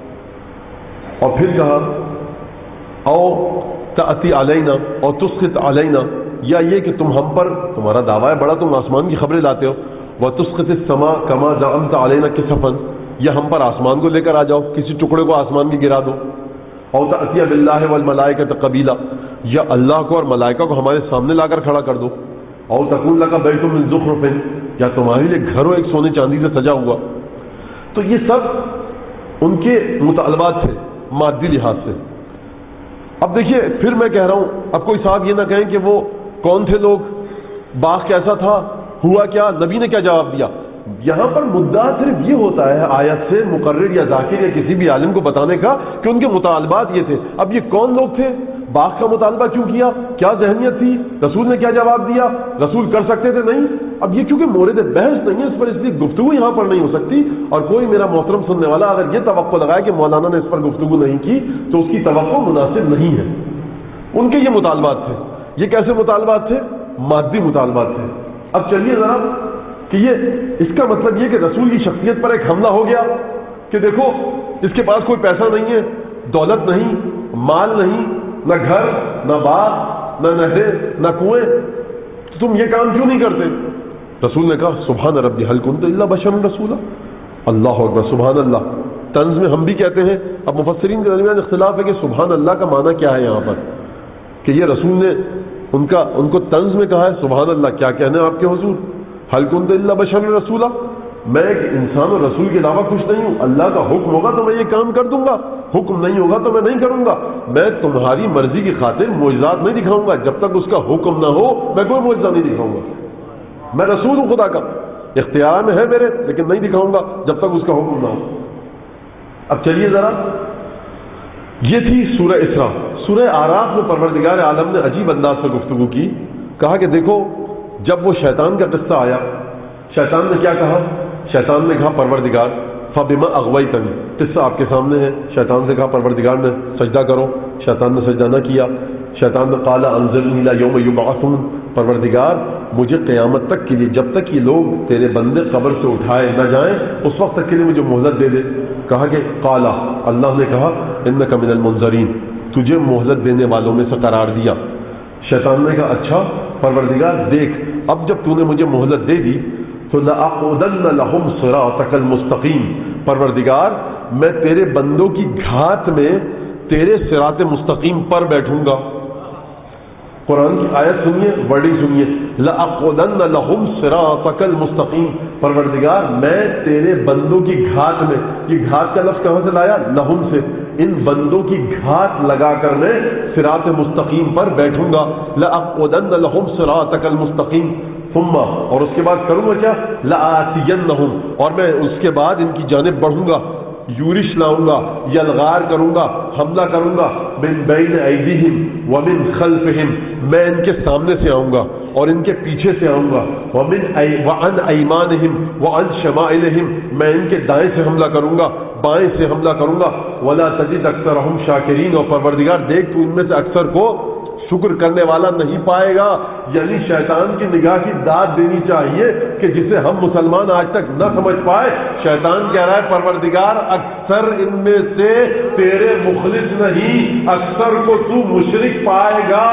اور پھر کہا او تأتی علینا اور تسقط علینا، یا یہ کہ تم ہم پر، تمہارا دعویٰ ہے بڑا، تم آسمان کی خبریں لاتے ہو، وتسقط السماء کما زعمت علینا کسفا، یا ہم پر آسمان کو لے کر آ جاؤ، کسی ٹکڑے کو آسمان کی گرا دو، او تأتی باللہ والملائکۃ قبیلا، یا اللہ کو اور ملائکہ کو ہمارے سامنے لا کر کھڑا کر دو، او تکون لک بیت من زخرف، یا تمہارے لیے گھر ہو ایک سونے چاندی سے سجا ہوا۔ تو یہ سب ان کے مطالبات تھے مادی لحاظ سے۔ اب دیکھیے پھر میں کہہ رہا ہوں، اب کوئی صاحب یہ نہ کہیں کہ وہ کون تھے لوگ، باغ کیسا تھا، ہوا کیا، نبی نے کیا جواب دیا۔ یہاں پر مدعا صرف یہ ہوتا ہے آیت سے مقرر یا ذاکر یا کسی بھی عالم کو بتانے کا کہ ان کے مطالبات یہ تھے۔ اب یہ کون لوگ تھے، باغ کا مطالبہ کیوں کیا، کیا ذہنیت تھی، رسول نے کیا جواب دیا، رسول کر سکتے تھے نہیں۔ اب یہ کیونکہ مورد بحث نہیں ہے اس پر، اس لیے گفتگو یہاں پر نہیں ہو سکتی، اور کوئی میرا محترم سننے والا اگر یہ توقع لگائے کہ مولانا نے اس پر گفتگو نہیں کی تو اس کی توقع مناسب نہیں ہے۔ ان کے یہ مطالبات تھے۔ یہ کیسے مطالبات تھے، مادی مطالبات تھے۔ اب چلیے ذرا کہ یہ اس کا مطلب یہ کہ رسول کی شخصیت پر ایک حملہ ہو گیا کہ دیکھو اس کے پاس کوئی پیسہ نہیں ہے، دولت نہیں، مال نہیں، نہ گھر، نہ باغ، نہ نہریں، نہ کنویں، تو تم یہ کام کیوں نہیں کرتے؟ رسول نے کہا سبحان ربی هل كنت الا بشر رسولا، اللہ اکبر، سبحان اللہ۔ طنز میں ہم بھی کہتے ہیں، اب مفسرین کے درمیان اختلاف ہے کہ سبحان اللہ کا معنی کیا ہے یہاں پر، کہ یہ رسول نے ان کا ان کو طنز میں کہا ہے سبحان اللہ، کیا کہنے آپ کے حضور، هل كنت الا بشر رسولا، میں ایک انسان اور رسول کے علاوہ کچھ نہیں ہوں، اللہ کا حکم ہوگا تو میں یہ کام کر دوں گا، حکم نہیں ہوگا تو میں نہیں کروں گا، میں تمہاری مرضی کی خاطر معجزات نہیں دکھاؤں گا، جب تک اس کا حکم نہ ہو میں کوئی معجزہ نہیں دکھاؤں گا، میں رسول ہوں خدا کا، اختیار میں ہے میرے لیکن نہیں دکھاؤں گا جب تک اس کا حکم نہ ہو۔ اب چلیے ذرا، یہ تھی سورہ اسراء۔ سورہ اعراف میں پروردگار عالم نے عجیب انداز سے گفتگو کی، کہا کہ دیکھو جب وہ شیطان کا قصہ آیا، شیطان نے کیا کہا، شیطان نے کہا پروردگار فبما اغویتنی، قصہ آپ کے سامنے ہے، شیطان سے کہا پروردگار نے سجدہ کرو، شیطان نے سجدہ نہ کیا، شیطان نے قال انظرنی الی یوم یبعثون، پروردگار مجھے قیامت تک کے لیے، جب تک یہ لوگ تیرے بندے قبر سے اٹھائے نہ جائیں اس وقت تک کے لیے مجھے مہلت دے دے۔ کہا کہ قال، اللہ نے کہا انک من المنظرین، تجھے مہلت دینے والوں میں سے قرار دیا۔ شیطان نے کہا اچھا پروردگار دیکھ، اب جب تو نے مجھے مہلت دے دی تو لأقعدن لهم صراطک المستقیم، پروردگار میں تیرے بندوں کی گھات میں تیرے صراط مستقیم پر بیٹھوں گا۔ قرآن کی آیت سنیے، ورڈنگ سنیے، لأقعدن لهم صراطک المستقیم، پروردگار میں تیرے بندوں کی گھات میں، یہ گھات کا لفظ کہاں سے لایا، لہم سے، ان بندوں کی گھات لگا کر میں صراط مستقیم پر بیٹھوں گا۔ لأقعدن لهم صراطک المستقیم، ثم، اور اس کے بعد کروں گا کیا، لآتینہم، اور میں اس کے بعد ان کی جانب بڑھوں گا، یورش لاؤں گا، یلغار کروں گا، حملہ کروں گا، من بین ایدیہم ومن خلفہم، میں ان کے سامنے سے آؤں گا اور ان کے پیچھے سے آؤں گا، ومن وعن ایمانہم وعن شمائلہم، میں ان کے دائیں سے حملہ کروں گا، بائیں سے حملہ کروں گا، ولا تجد اکثرہم شاکرین، اور پروردگار دیکھ تو ان میں سے اکثر کو شکر کرنے والا نہیں پائے گا۔ یعنی شیطان کی نگاہ کی داد دینی چاہیے کہ جسے ہم مسلمان آج تک نہ سمجھ پائے، شیطان کہہ رہا ہے پروردگار اکثر ان میں سے تیرے مخلص نہیں، اکثر کو تو مشرک پائے گا۔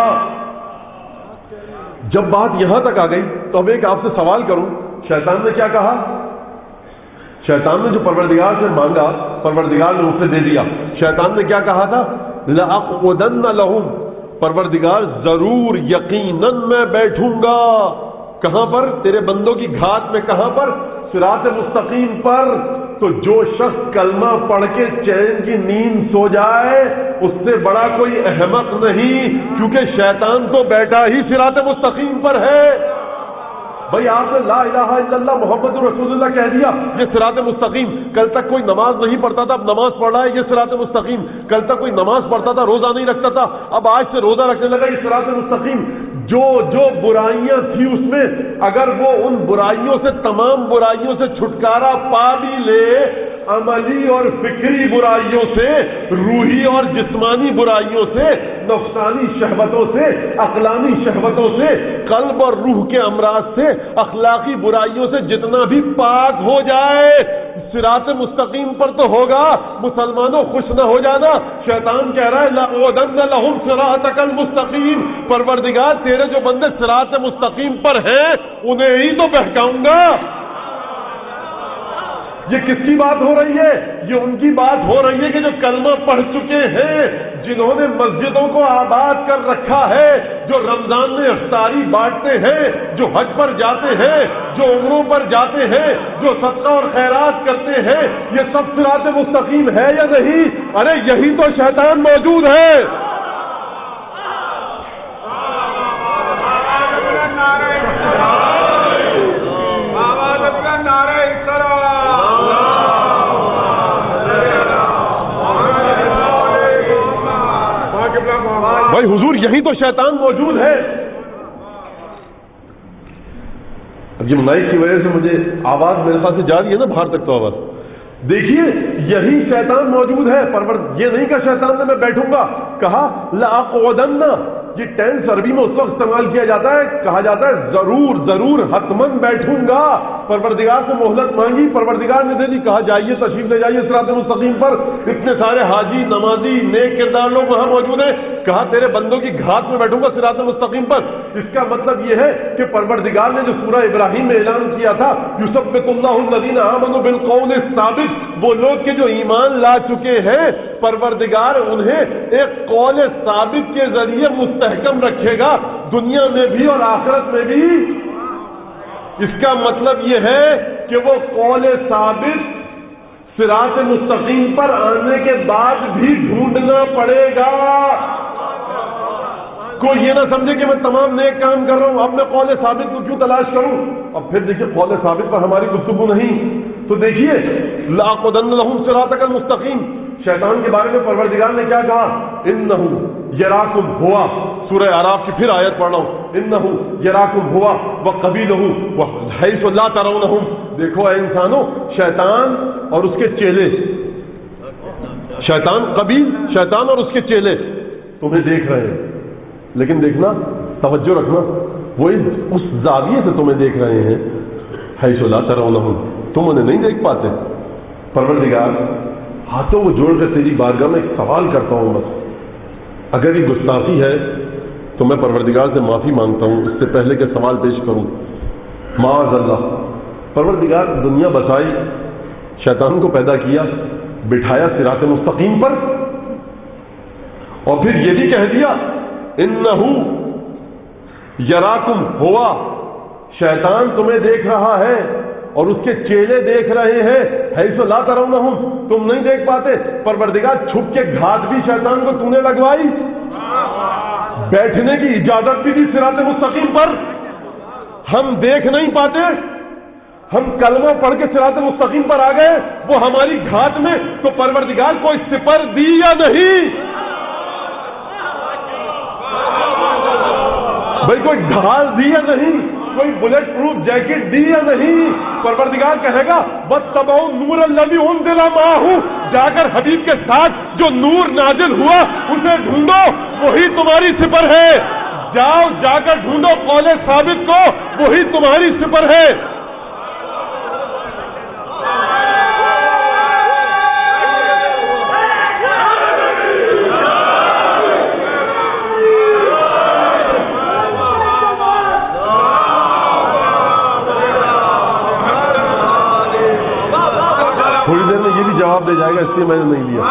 جب بات یہاں تک آ گئی تو اب ایک آپ سے سوال کروں، شیطان نے کیا کہا، شیطان نے جو پروردگار سے مانگا پروردگار نے اسے دے دیا۔ شیطان نے کیا کہا تھا، لأقعدن لهم، پروردگار ضرور یقیناً میں بیٹھوں گا، کہاں پر، تیرے بندوں کی گھات میں، کہاں پر، صراط مستقیم پر۔ تو جو شخص کلمہ پڑھ کے چین کی نیند سو جائے اس سے بڑا کوئی احمق نہیں، کیونکہ شیطان تو بیٹھا ہی صراط مستقیم پر ہے۔ بھائی آپ نے لا الہ الا اللہ محمد رسول اللہ کہہ دیا، یہ صراط مستقیم. کل تک کوئی نماز نہیں پڑھتا تھا، اب نماز پڑھ رہا ہے، یہ صراط مستقیم. کل تک کوئی نماز پڑھتا تھا، روزہ نہیں رکھتا تھا، اب آج سے روزہ رکھنے لگا، یہ صراط مستقیم. جو جو برائیاں تھی اس میں، اگر وہ ان برائیوں سے، تمام برائیوں سے چھٹکارا پا بھی لے، عملی اور فکری برائیوں سے، روحی اور جسمانی برائیوں سے، نفسانی شہوتوں سے، عقلانی شہوتوں سے، قلب اور روح کے امراض سے، اخلاقی برائیوں سے جتنا بھی پاک ہو جائے، صراط مستقیم پر تو ہوگا. مسلمانوں خوش نہ ہو جانا، شیطان کہہ رہا ہے لَأُقْعُدَنَّ لَهُمْ صِرَاطَكَ الْمُسْتَقِيمَ. پروردگار تیرے جو بندے صراط مستقیم پر ہیں انہیں ہی تو بہکاؤں گا. یہ کس کی بات ہو رہی ہے؟ یہ ان کی بات ہو رہی ہے کہ جو کلمہ پڑھ چکے ہیں، جنہوں نے مسجدوں کو آباد کر رکھا ہے، جو رمضان میں افطاری بانٹتے ہیں، جو حج پر جاتے ہیں، جو عمروں پر جاتے ہیں، جو صدقہ اور خیرات کرتے ہیں، یہ سب صراط مستقیم ہے یا نہیں؟ ارے یہی تو شیطان موجود ہے. بھائی حضور یہی تو شیطان موجود ہے. اب یہ مائک کی وجہ سے مجھے آواز میرے ساتھ سے جا رہی ہے نا باہر تک، تو آواز دیکھیے یہی شیطان موجود ہے. پرور یہ نہیں کہا شیطان نے میں بیٹھوں گا، کہا لَأَقْعُدَنَّ. یہ ٹینس عربی میں اس وقت استعمال کیا جاتا ہے، کہا جاتا ہے ضرور ضرور حتمن بیٹھوں گا. پروردگار سے مہلت مانگی، پروردگار نے دے دی، کہا جائیے تشریف لے جائیے صراط مستقیم پر. اتنے سارے حاجی، نمازی، نیک کردار لوگ وہاں موجود ہیں، کہا تیرے بندوں کی گھات میں بیٹھوں گا صراط مستقیم پر. اس کا مطلب یہ ہے کہ پروردگار نے جو سورہ ابراہیم میں اعلان کیا تھا یثبت اللہ الذین آمنوا بالقول الثابت، وہ لوگ کے جو ایمان لا چکے ہیں پروردگار انہیں ایک قول ثابت کے ذریعے مستحکم رکھے گا، دنیا میں بھی اور آخرت میں بھی. اس کا مطلب یہ ہے کہ وہ قول ثابت صراط مستقیم پر آنے کے بعد بھی ڈھونڈنا پڑے گا. کوئی یہ نہ سمجھے کہ میں تمام نیک کام کر رہا ہوں، اب میں قول ثابت کو کیوں تلاش کروں. اب پھر دیکھیے قول ثابت پر ہماری گفتگو نہیں، تو دیکھیے لَأَقْعُدَنَّ لَهُمْ صِرَاطَكَ الْمُسْتَقِيمَ. شیطان کے بارے میں پروردگار نے کیا کہا؟ اِنَّهُ یراکم ہوا. سورہ اعراف کی پھر آیت پڑھ رہا ہوں، اِنَّهُ یراکم ہوا وَقَبِيلُهُ وَحَيْثُ لَا تَرَوْنَهُم. دیکھو اے انسانوں، شیطان اور اس کے چیلے، شیطان قبیل، شیطان اور اس کے چیلے تمہیں دیکھ رہے ہیں، لیکن دیکھنا، توجہ رکھنا، وہ اس زاویے سے تمہیں دیکھ رہے ہیں حیث لا ترونہم، تم انہیں نہیں دیکھ پاتے. پروردگار ہاتھوں کو جوڑ کر تیری بارگاہ میں ایک سوال کرتا ہوں، بس اگر یہ گستاخی ہے تو میں پروردگار سے معافی مانگتا ہوں اس سے پہلے کہ سوال پیش کروں. معاذ اللہ. پروردگار دنیا بسائی، شیطان کو پیدا کیا، بٹھایا صراط مستقیم پر، اور پھر یہ بھی کہہ دیا انہو یراکم ہوا، شیطان تمہیں دیکھ رہا ہے اور اس کے چیلے دیکھ رہے ہیں حیث لا ترونہم، تم نہیں دیکھ پاتے. پروردگار چھپ کے گھات بھی شیطان کو تو نے لگوائی، بیٹھنے کی اجازت بھی دی صراط مستقیم پر. ہم دیکھ نہیں پاتے، ہم کلمہ پڑھ کے صراط مستقیم پر آ گئے، وہ ہماری گھات میں، تو پروردگار کوئی سپر دی یا نہیں؟ بھائی کوئی ڈھال دی یا نہیں؟ کوئی بلٹ پروف جیکٹ دی یا نہیں؟ پروردگار کہے گا وَاتَّبَعُوا النُّورَ الَّذِي أُنزِلَ مَعَهُ، جا کر حبیب کے ساتھ جو نور نازل ہوا اسے ڈھونڈو، وہی تمہاری سپر ہے. جاؤ جا کر ڈھونڈو قول ثابت کو، وہی تمہاری سپر ہے. تھوڑی دیر میں یہ بھی جواب دے جائے گا، اس لیے میں نے نہیں لیا.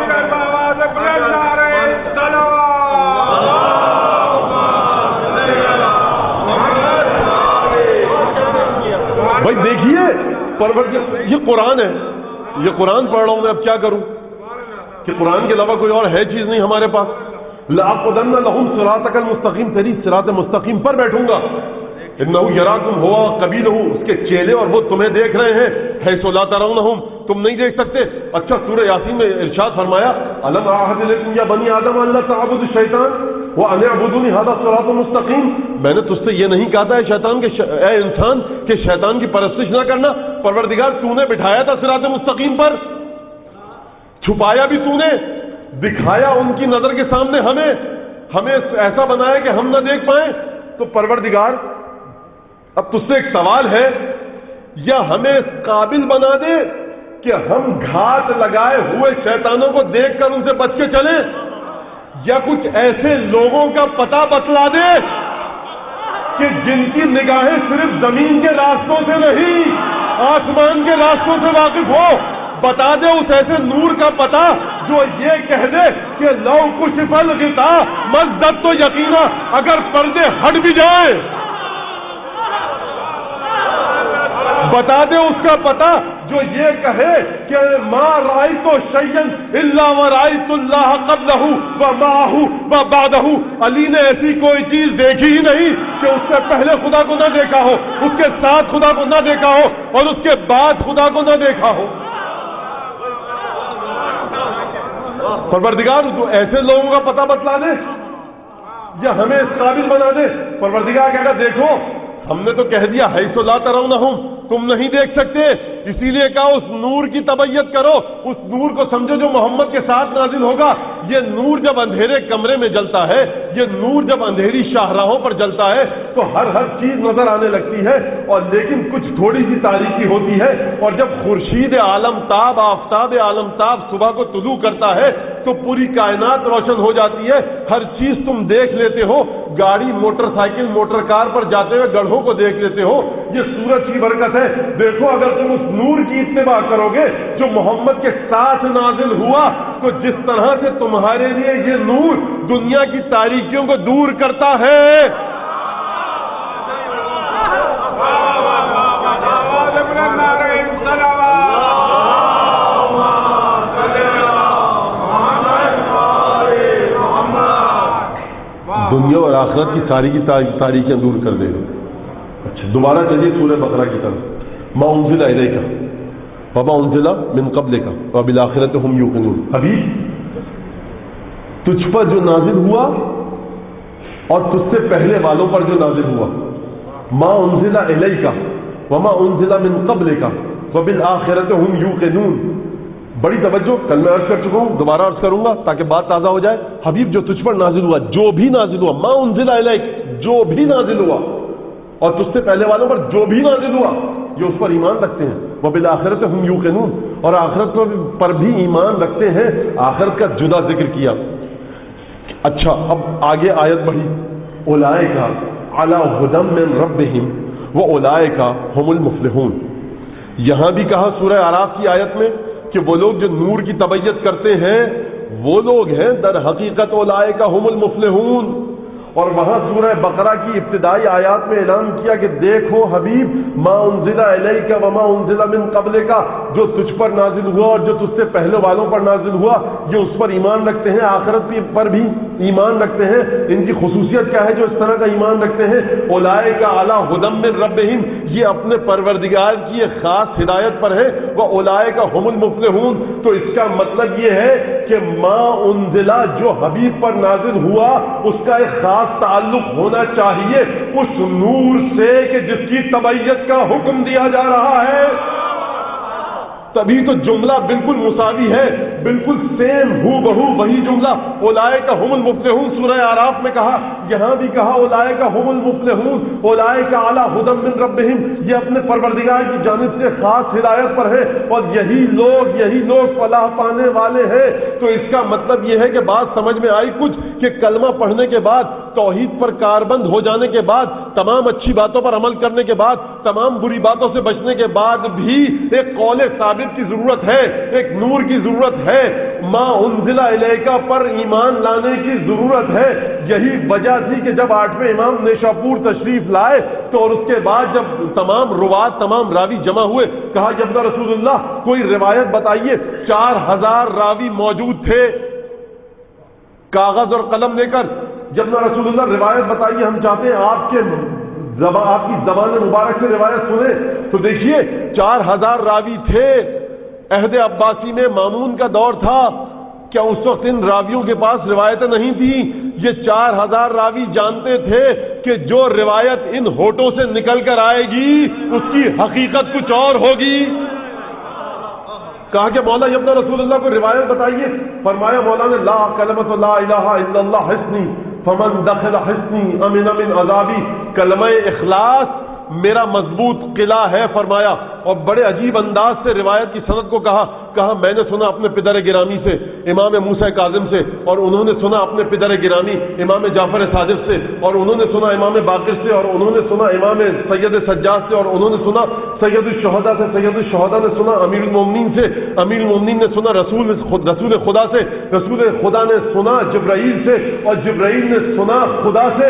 بھائی دیکھیے پروردگار، یہ قرآن ہے، یہ قرآن پڑھ رہا ہوں میں، اب کیا کروں کہ قرآن کے علاوہ کوئی اور ہے چیز نہیں ہمارے پاس. لَأَقْعُدَنَّ لَهُمْ صِرَاطَكَ الْمُسْتَقِيمَ، تیری صراط مستقیم پر بیٹھوں گا. انہو یراکم ہوا قبیلہ، اس کے چیلے اور وہ تمہیں دیکھ رہے ہیں، حیث لا ترونہم، تم نہیں دیکھ سکتے۔ اچھا سورہ یاسین میں ارشاد فرمایا الم اعہد الیکم یا بنی آدم ان لا تعبدوا الشیطان وان اعبدونی ھذا صراط مستقیم، میں نے تجھ سے یہ نہیں کہا تھا اے شیطان کے ش... اے انسان کہ شیطان کی پرستش نہ کرنا؟ پروردگار تو نے بٹھایا تھا صراط مستقیم پر، چھپایا بھی تو نے، دکھایا ان کی نظر کے سامنے ہمیں ہمیں ایسا بنایا کہ ہم نہ دیکھ پائیں۔ تو پروردگار اب تجھ سے ایک سوال ہے، یا ہمیں اس قابل بنا دے کہ ہم گھات لگائے ہوئے شیطانوں کو دیکھ کر ان سے بچ کے چلیں، یا کچھ ایسے لوگوں کا پتہ بتلا دے کہ جن کی نگاہیں صرف زمین کے راستوں سے نہیں آسمان کے راستوں سے واقف ہو، بتا دے اس ایسے نور کا پتہ جو یہ کہہ دے کہ لو کشف الغطاء مزدت تو یقینا، اگر پردے ہٹ بھی جائیں، بتا دے اس کا پتہ جو یہ کہے کہ ما رأیت شیئا الا ورأیت اللہ قبلہ ومعہ وبعدہ، علی نے ایسی کوئی چیز دیکھی ہی نہیں کہ اس سے پہلے خدا کو نہ دیکھا ہو، اس کے ساتھ خدا کو نہ دیکھا ہو، اور اس کے بعد خدا کو نہ دیکھا ہو۔ پروردگار تو ایسے لوگوں کا پتہ بتلا دے یا ہمیں اس قابل بنا دے۔ پروردگار کہے گا دیکھو ہم نے تو کہہ دیا حیث لا ترونہم، تم نہیں دیکھ سکتے، اسی لیے کہا اس نور کی تبعیت کرو، اس نور کو سمجھو جو محمد کے ساتھ نازل ہوگا۔ یہ نور جب اندھیرے کمرے میں جلتا ہے، یہ نور جب اندھیری شاہراہوں پر جلتا ہے تو ہر ہر چیز نظر آنے لگتی ہے، اور لیکن کچھ تھوڑی سی تاریکی ہوتی ہے، اور جب خورشید عالم تاب آفتاب عالم تاب صبح کو طلوع کرتا ہے تو پوری کائنات روشن ہو جاتی ہے، ہر چیز تم دیکھ لیتے ہو، گاڑی موٹر سائیکل موٹر کار پر جاتے ہوئے گڑھوں کو دیکھ لیتے ہو۔ یہ سورج کی برکت ہے۔ دیکھو اگر تم اس نور کی اتباع کرو گے جو محمد کے ساتھ نازل ہوا، تو جس طرح سے تمہارے لیے یہ نور دنیا کی تاریکیوں کو دور کرتا ہے، دنیا اور آخرت کی ساری کی تاریکیاں دور کر دے گا۔ اچھا دوبارہ چلیے سورہ بقرہ کی طرف، ما انزل الیک وما انزل من قبلک وبالآخرۃ هم یوقنون۔ ابھی تجھ پر جو نازل ہوا اور تجھ سے پہلے والوں پر جو نازل ہوا، ما انزل الیک وما انزل من قبلک وبالآخرۃ هم یوقنون۔ بڑی توجہ، کل میں عرض کر چکا ہوں، دوبارہ عرض کروں گا تاکہ بات تازہ ہو جائے۔ حبیب جو تجھ پر نازل ہوا، جو بھی نازل ہوا، ما انزل الیک، جو بھی نازل ہوا، اور تجھ سے پہلے والوں پر جو بھی نازل ہوا، جو اس پر ایمان رکھتے ہیں، وبالآخرۃ هم یوقنون، اور آخرت پر بھی ایمان رکھتے ہیں۔ آخرت کا جدا ذکر کیا۔ اچھا اب آگے آیت بڑھی، اولئک علی ھدی من ربہم واولئک هم المفلحون۔ یہاں بھی کہا سورہ اعراف کی آیت میں کہ وہ لوگ جو نور کی تبعیت کرتے ہیں وہ لوگ ہیں در حقیقت اولئک هم المفلحون۔ اور وہاں سورہ بقرہ کی ابتدائی آیات میں اعلان کیا کہ دیکھو حبیب ما انزل الیک وما انزل من قبلک، جو تجھ پر نازل ہوا اور جو تجھ سے پہلے والوں پر نازل ہوا، یہ اس پر ایمان رکھتے ہیں، آخرت پر بھی ایمان رکھتے ہیں۔ ان کی خصوصیت کیا ہے جو اس طرح کا ایمان رکھتے ہیں؟ اولئک علی ھدی من ربہم، یہ اپنے پروردگار کی ایک خاص ہدایت پر ہے، واولئک هم المفلحون۔ تو اس کا مطلب یہ ہے کہ ما انزل جو حبیب پر نازل ہوا اس کا ایک خاص تعلق ہونا چاہیے اس نور سے کہ جس کی تبعیت کا حکم دیا جا رہا ہے۔ تبھی تو جملہ بالکل مساوی ہے، بالکل سیم ہو بہو وہی جملہ اولئک هم المفلحون سورہ اعراف میں کہا، یہاں بھی کہا اولئک هم المفلحون، اولئک علی ھدی من ربہم، یہ اپنے پروردگار کی جانب سے خاص ہدایت پر ہے، اور یہی لوگ یہی لوگ فلاح پانے والے ہیں۔ تو اس کا مطلب یہ ہے کہ بات سمجھ میں آئی کچھ کہ کلمہ پڑھنے کے بعد، توحید پر کاربند ہو جانے کے بعد، تمام اچھی باتوں پر عمل کرنے کے بعد، تمام بری باتوں سے بچنے کے بعد بھی ایک قول ثابت کی ضرورت ہے، ایک نور کی ضرورت ہے، ما انزل الیک پر ایمان لانے کی ضرورت ہے۔ یہی وجہ تھی کہ جب آٹھویں امام نیشاپور تشریف لائے تو اور اس کے بعد جب تمام روات تمام راوی جمع ہوئے، کہا جب رسول اللہ کوئی روایت بتائیے۔ چار ہزار راوی موجود تھے کاغذ اور قلم لے کر، جب رسول اللہ روایت بتائیے، ہم چاہتے ہیں آپ کے زبان آپ کی زبان مبارک سے روایت سنیں تو دیکھیے چار ہزار راوی تھے عہد عباسی میں، مامون کا دور تھا، کیا اس وقت ان راویوں کے پاس روایتیں نہیں تھیں؟ یہ چار ہزار راوی جانتے تھے کہ جو روایت ان ہونٹوں سے نکل کر آئے گی اس کی حقیقت کچھ اور ہوگی۔ کہا کہ مولا ابن رسول اللہ کو روایت بتائیے، فرمایا مولا نے لا کلمۃ لا الہ الا اللہ حسنی فمن دخل حسنی امن من عذابی، کلمہ اخلاص میرا مضبوط قلعہ ہے فرمایا، اور بڑے عجیب انداز سے روایت کی سند کو کہا کہا میں نے سنا اپنے پدر گرامی سے امام موسیٰ کاظم سے، اور انہوں نے سنا اپنے پدر گرامی امام جعفر صادق سے، اور انہوں نے سنا امام باقر سے، اور انہوں نے سنا امام سید سجاد سے، اور انہوں نے سنا سید الشہداء سے، سید الشہداء نے سنا امیر المومنین سے، امیر المومنین نے سنا رسول رسول خدا سے، رسول خدا نے سنا جبرائیل سے، اور جبرائیل نے سنا خدا سے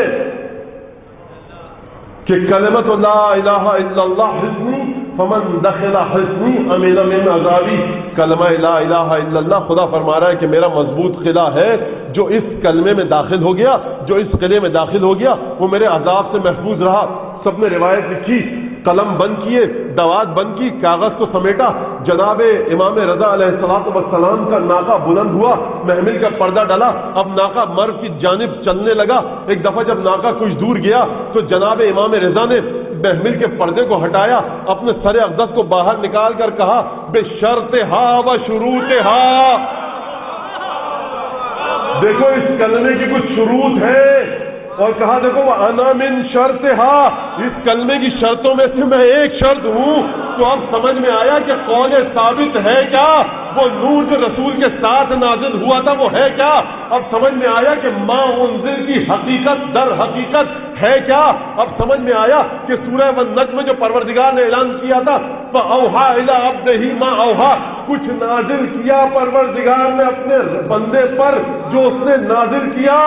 کہ کلمۃ لا الہ الا اللہ حسنی فمن دخل حسنی امن من عذابی، کلمہ لا الہ الا اللہ خدا فرما رہا ہے کہ میرا مضبوط قلعہ ہے، جو اس کلمے میں داخل ہو گیا، جو اس قلعے میں داخل ہو گیا وہ میرے عذاب سے محفوظ رہا۔ سب نے روایت لکھی، قلم بند کیے، دوات بند کی، کاغذ کو سمیٹا، جناب امام رضا علیہ الصلوۃ والسلام کا ناقہ بلند ہوا، محمل کا پردہ ڈالا، اب ناقہ مرو کی جانب چلنے لگا۔ ایک دفعہ جب ناقہ کچھ دور گیا تو جناب امام رضا نے محمل کے پردے کو ہٹایا، اپنے سر اقدس کو باہر نکال کر کہا بے شرط ہا و شروط ہا، دیکھو اس کلمے کی کچھ شروط ہے، اور کہا دیکھو انا من شرط ہا، اس کلمے کی شرطوں میں سے میں ایک شرط ہوں۔ تو اب سمجھ میں آیا کہ قول ثابت ہے کیا، وہ نور جو رسول کے ساتھ نازل ہوا تھا وہ ہے کیا۔ اب سمجھ میں آیا کہ ما انزل کی حقیقت در حقیقت ہے کیا۔ اب سمجھ میں آیا کہ سورہ والنجم میں جو پروردگار نے اعلان کیا تھا فاوحا الی عبدہ ما اوحا، کچھ نازل کیا پروردگار نے اپنے بندے پر جو اس نے نازل کیا۔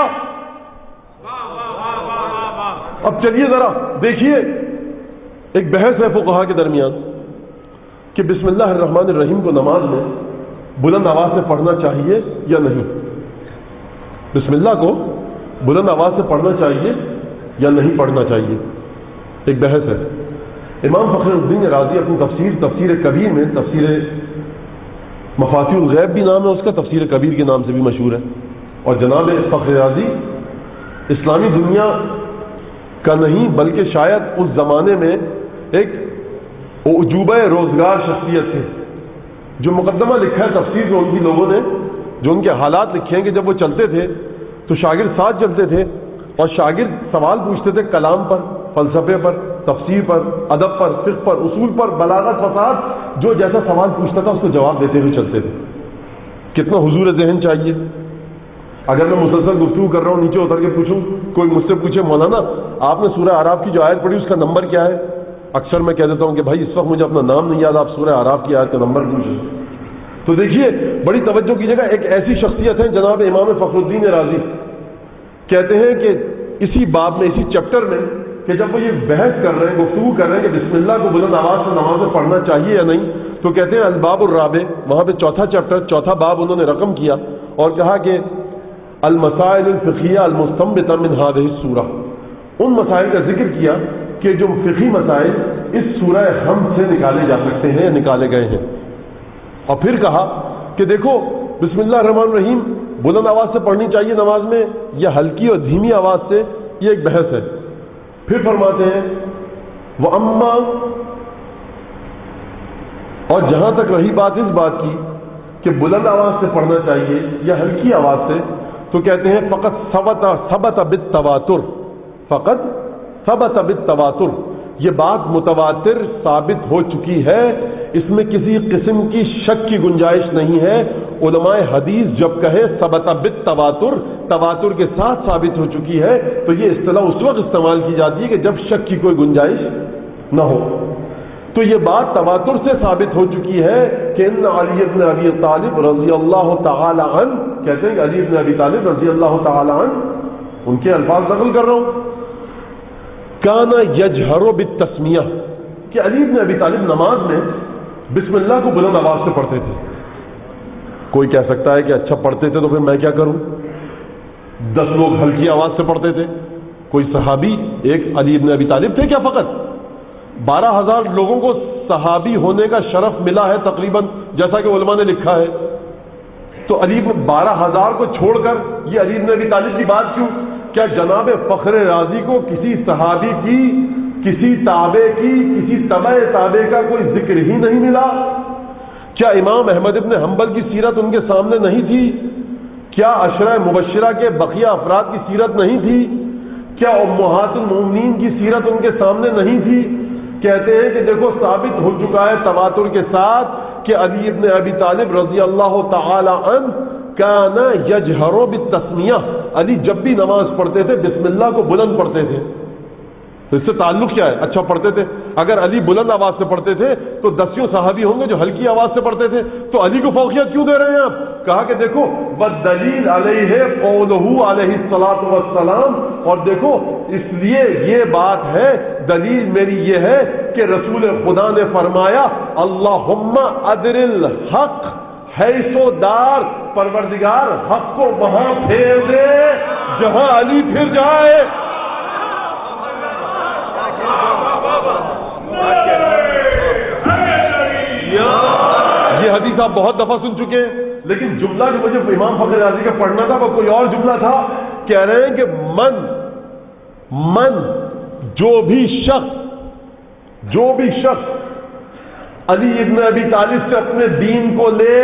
اب چلیے ذرا دیکھیے ایک بحث ہے فقہا کے درمیان کہ بسم اللہ الرحمن الرحیم کو نماز میں بلند آواز سے پڑھنا چاہیے یا نہیں، بسم اللہ کو بلند آواز سے پڑھنا چاہیے یا نہیں پڑھنا چاہیے، ایک بحث ہے۔ امام فخر الدین رازی اپنی تفسیر تفسیر کبیر میں، تفسیر مفاتیح الغیب بھی نام ہے اس کا، تفسیر کبیر کے نام سے بھی مشہور ہے، اور جناب فخر رازی اسلامی دنیا کا نہیں بلکہ شاید اس زمانے میں ایک عجوبہ روزگار شخصیت تھے۔ جو مقدمہ لکھا ہے تفسیر میں ان کی لوگوں نے، جو ان کے حالات لکھے ہیں کہ جب وہ چلتے تھے تو شاگرد ساتھ چلتے تھے، اور شاگرد سوال پوچھتے تھے کلام پر، فلسفے پر، تفسیر پر، ادب پر، فقہ پر، اصول پر، بلاغت، فصاحت، جو جیسا سوال پوچھتا تھا اس کو جواب دیتے ہوئے چلتے تھے۔ کتنا حضور ذہن چاہیے۔ اگر میں مسلسل گفتگو کر رہا ہوں نیچے اتر کے پوچھوں، کوئی مجھ سے پوچھے مولانا آپ نے سورہ اعراف کی جو آیت پڑھی اس کا نمبر کیا ہے، اکثر میں کہہ دیتا ہوں کہ بھائی اس وقت مجھے اپنا نام نہیں یاد، آپ سورہ اعراف کی آیت کا نمبر پوچھیں۔ تو دیکھیے بڑی توجہ کیجیے گا، ایک ایسی شخصیت ہے جناب امام فخر الدین رازی، کہتے ہیں کہ اسی باب میں، اسی چیپٹر میں، کہ جب وہ یہ بحث کر رہے ہیں، گفتگو کر رہے ہیں کہ بسم اللہ کو بلند آواز سے نماز میں پڑھنا چاہیے یا نہیں، تو کہتے ہیں الباب الرابع، وہاں پہ چوتھا چیپٹر، چوتھا باب انہوں نے رقم کیا اور کہا کہ المسائل الفقہیہ المستنبطہ من هذه السورہ، ان مسائل کا ذکر کیا کہ جو فقہی مسائل اس سورہ حمد سے نکالے جا سکتے ہیں، نکالے گئے ہیں، اور پھر کہا کہ دیکھو بسم اللہ الرحمن الرحیم بلند آواز سے پڑھنی چاہیے نماز میں یا ہلکی اور دھیمی آواز سے، یہ ایک بحث ہے۔ پھر فرماتے ہیں وَأَمَّا، اور جہاں تک رہی بات اس بات کی کہ بلند آواز سے پڑھنا چاہیے یا ہلکی آواز سے، تو کہتے ہیں فقط ثبت ثبت بالتواتر، فقط ثبت بالتواتر، یہ بات متواتر ثابت ہو چکی ہے، اس میں کسی قسم کی شک کی گنجائش نہیں ہے۔ علماء حدیث جب کہیں ثبت بالتواتر، تواتر کے ساتھ ثابت ہو چکی ہے، تو یہ اصطلاح اس وقت استعمال کی جاتی ہے کہ جب شک کی کوئی گنجائش نہ ہو۔ تو یہ بات تواتر سے ثابت ہو چکی ہے کہ ان علی بن ابی طالب رضی اللہ تعالی عنہ، کہتے ہیں کہ علی بن ابی طالب رضی اللہ تعالی عنہ، ان کے الفاظ نقل کر رہا ہوں، کان یجہر بالتسمیہ، کہ علی بن ابی طالب نماز میں بسم اللہ کو بلند آواز سے پڑھتے تھے۔ کوئی کہہ سکتا ہے کہ اچھا پڑھتے تھے تو پھر میں کیا کروں، دس لوگ ہلکی آواز سے پڑھتے تھے، کوئی صحابی ایک علی ابن ابی طالب تھے کیا فقط؟ بارہ ہزار لوگوں کو صحابی ہونے کا شرف ملا ہے تقریباً، جیسا کہ علماء نے لکھا ہے. تو علی ابن بارہ ہزار کو چھوڑ کر یہ علی ابن ابی طالب کی بات کیوں؟ کیا جناب فخر رازی کو کسی صحابی کی، کسی تابع کی، کسی تبع تابع کا کوئی ذکر ہی نہیں ملا؟ کیا امام احمد ابن حنبل کی سیرت ان کے سامنے نہیں تھی؟ کیا عشرہ مبشرہ کے بقیہ افراد کی سیرت نہیں تھی؟ کیا امہات المؤمنین کی سیرت ان کے سامنے نہیں تھی؟ کہتے ہیں کہ دیکھو ثابت ہو چکا ہے تواتر کے ساتھ کہ علی ابن ابی طالب رضی اللہ تعالی عنہ کان یجہر بالتسمیہ، علی جب بھی نماز پڑھتے تھے بسم اللہ کو بلند پڑھتے تھے. تو اس سے تعلق کیا ہے؟ اچھا پڑھتے تھے. اگر علی بلند آواز سے پڑھتے تھے تو دسیوں صحابی ہوں گے جو ہلکی آواز سے پڑھتے تھے. تو علی کو فوقیت کیوں دے رہے ہیں آپ؟ کہا کہ دیکھو والدلیل علیہ قولہ علیہ الصلاۃ والسلام، اور دیکھو اس لیے یہ بات ہے، دلیل میری یہ ہے کہ رسول خدا نے فرمایا اللہم ادر الحق حیث دار، پروردگار حق کو وہاں پھیر دے جہاں علی پھر جائے. یہ حدیث آپ بہت دفعہ سن چکے ہیں، لیکن جملہ جو مجھے امام فخر رازی کا پڑھنا تھا وہ کوئی اور جملہ تھا. کہہ رہے ہیں کہ من من جو بھی شخص جو بھی شخص علی ابن ابی طالب سے اپنے دین کو لے،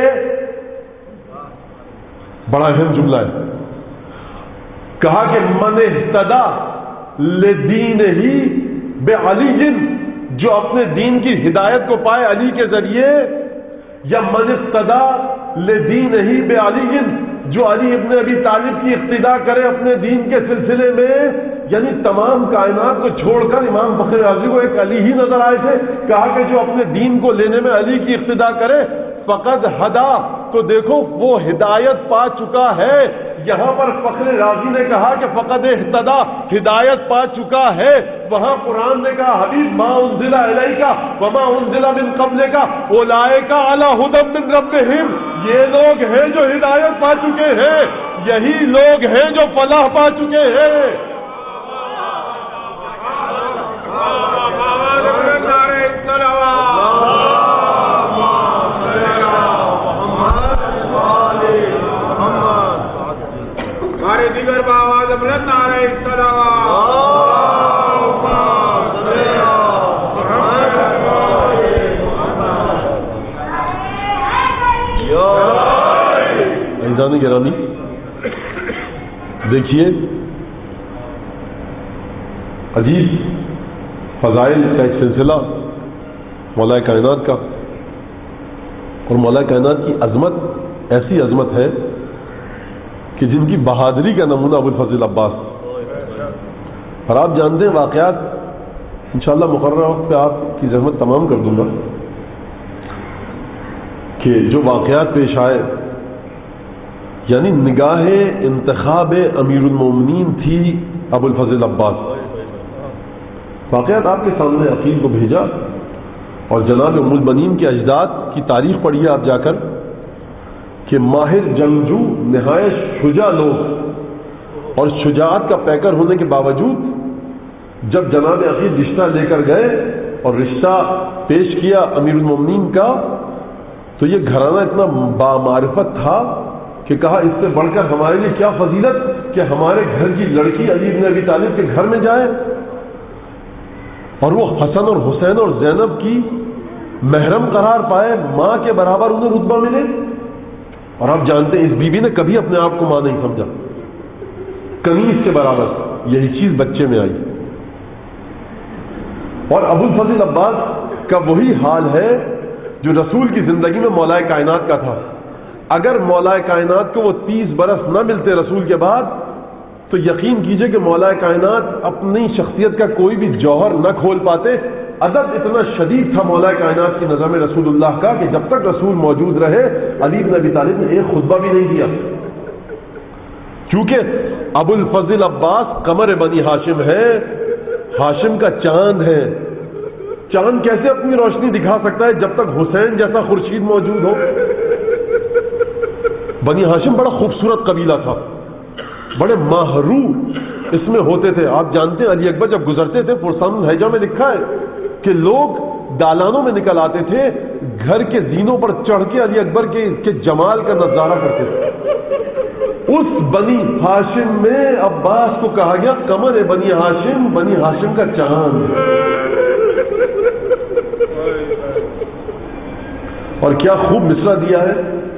بڑا اہم جملہ ہے. کہا کہ من اہتدی لدینہ بعلی، جو اپنے دین کی ہدایت کو پائے علی کے ذریعے، یا من اقتدی لدینہ بعلی، جو علی ابن ابی طالب کی اقتداء کرے اپنے دین کے سلسلے میں. یعنی تمام کائنات کو چھوڑ کر امام فخر رازی کو ایک علی ہی نظر آئے تھے. کہا کہ جو اپنے دین کو لینے میں علی کی اقتداء کرے فقد ہدا، تو دیکھو وہ ہدایت پا چکا ہے. یہاں پر فخر رازی نے کہا کہ فقد اہتدی، ہدایت پا چکا ہے. وہاں قرآن نے کہا حبیب ما انزل الیک وما انزل من قبلک اولئک علی ھدی من ربہم، یہ لوگ ہیں جو ہدایت پا چکے ہیں، یہی لوگ ہیں جو فلاح پا چکے ہیں. دیگر باواز بلند نعرہ صلوات. عزیزان گرامی، دیکھیے عجیب فضائل کا ایک سلسلہ مولا کائنات کا، اور مولا کائنات کی عظمت ایسی عظمت ہے کہ جن کی بہادری کا نمونہ ابو الفضل عباس. اور آپ جانتے ہیں واقعات انشاءاللہ مقررہ وقت پہ آپ کی زحمت تمام کر دوں گا کہ جو واقعات پیش آئے، یعنی نگاہ انتخاب امیر المومنین تھی ابو الفضل عباس. واقعات آپ کے سامنے عقیل کو بھیجا، اور جناب ام المؤمنین کے اجداد کی تاریخ پڑھیے آپ جا کر کہ ماہر جنگجو، نہایت شجاع لوگ، اور شجاعت کا پیکر ہونے کے باوجود جب جناب عقیل رشتہ لے کر گئے اور رشتہ پیش کیا امیر المومنین کا، تو یہ گھرانہ اتنا بامعرفت تھا کہ کہا اس سے بڑھ کر ہمارے لیے کیا فضیلت کہ ہمارے گھر کی لڑکی علی بن ابی طالب کے گھر میں جائے، اور وہ حسن اور حسین اور زینب کی محرم قرار پائے، ماں کے برابر انہیں رتبہ ملے. اور آپ جانتے ہیں اس بیوی نے کبھی اپنے آپ کو ماں نہیں سمجھا، کنیز کے برابر. یہی چیز بچے میں آئی. اور ابو الفضل عباس کا وہی حال ہے جو رسول کی زندگی میں مولا کائنات کا تھا. اگر مولا کائنات کو وہ تیس برس نہ ملتے رسول کے بعد، تو یقین کیجئے کہ مولا کائنات اپنی شخصیت کا کوئی بھی جوہر نہ کھول پاتے. ادب اتنا شدید تھا مولا کائنات کی نظر میں رسول اللہ کا کہ جب تک رسول موجود رہے علی بن ابی طالب نے ایک خطبہ بھی نہیں دیا، کیونکہ ابو الفضل عباس قمر بنی ہاشم ہے، ہاشم کا چاند ہے. چاند کیسے اپنی روشنی دکھا سکتا ہے جب تک حسین جیسا خورشید موجود ہو؟ بنی ہاشم بڑا خوبصورت قبیلہ تھا، بڑے ماہرو اس میں ہوتے تھے. آپ جانتے ہیں علی اکبر جب گزرتے تھے، فرسان الحجہ میں لکھا ہے کہ لوگ دالانوں میں نکل آتے تھے، گھر کے زینوں پر چڑھ کے علی اکبر کے کے جمال کا نظارہ کرتے تھے. اس بنی ہاشم میں عباس کو کہا گیا قمر بنی ہاشم، بنی ہاشم کا چاند. اور کیا خوب مصرع دیا ہے.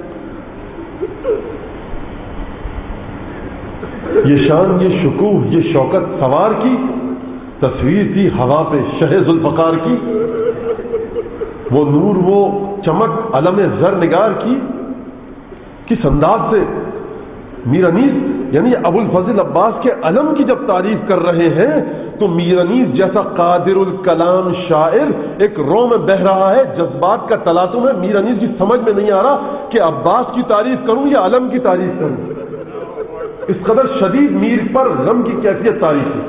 یہ شان، یہ شکوہ، یہ شوکت سوار کی تصویر تھی ہوا پہ شہ ذوالفقار کی. وہ نور، وہ چمک علم زر نگار کی. کس انداز سے میر انیس یعنی ابو الفضل عباس کے علم کی جب تعریف کر رہے ہیں تو میر انیس جیسا قادر الکلام شاعر ایک رو میں بہہ رہا ہے، جذبات کا تلاطم ہے. میر انیس کی سمجھ میں نہیں آ رہا کہ عباس کی تعریف کروں یا علم کی تعریف کروں. اس قدر شدید میر پر غم کی کیفیت تعریف ہے.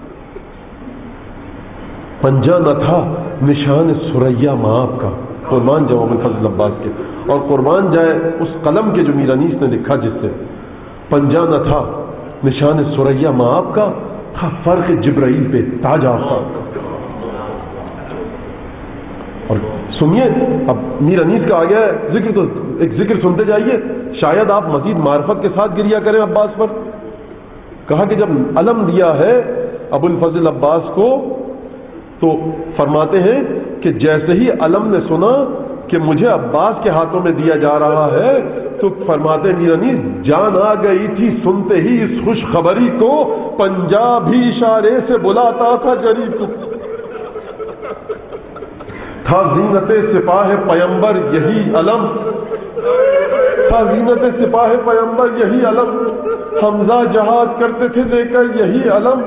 پنجہ نہ تھا نشان سریا ماں کا، قربان جاؤ ابو الفضل عباس کے، اور قربان جائے اس قلم کے جو میر انیس نے لکھا جس سے. پنجہ نہ تھا نشان سریا ماں کا، تھا فرق جبرائیل پہ تاج آفتاب کا. اور سنیے اب میر انیس کا آ گیا ہے ذکر، تو ایک ذکر سنتے جائیے، شاید آپ مزید معرفت کے ساتھ گریا کریں عباس پر. کہا کہ جب علم دیا ہے ابو الفضل عباس کو تو فرماتے ہیں کہ جیسے ہی علم نے سنا کہ مجھے عباس کے ہاتھوں میں دیا جا رہا ہے تو فرماتے ہیں میر انیس جان آ گئی تھی سنتے ہی اس خوشخبری کو، پنجابی اشارے سے بلاتا تھا جری کو. تھا زینت سپاہ پیمبر یہی علم، تھا زینت سپاہ پیمبر یہی علم، حمزہ جہاد کرتے تھے لے کر یہی علم،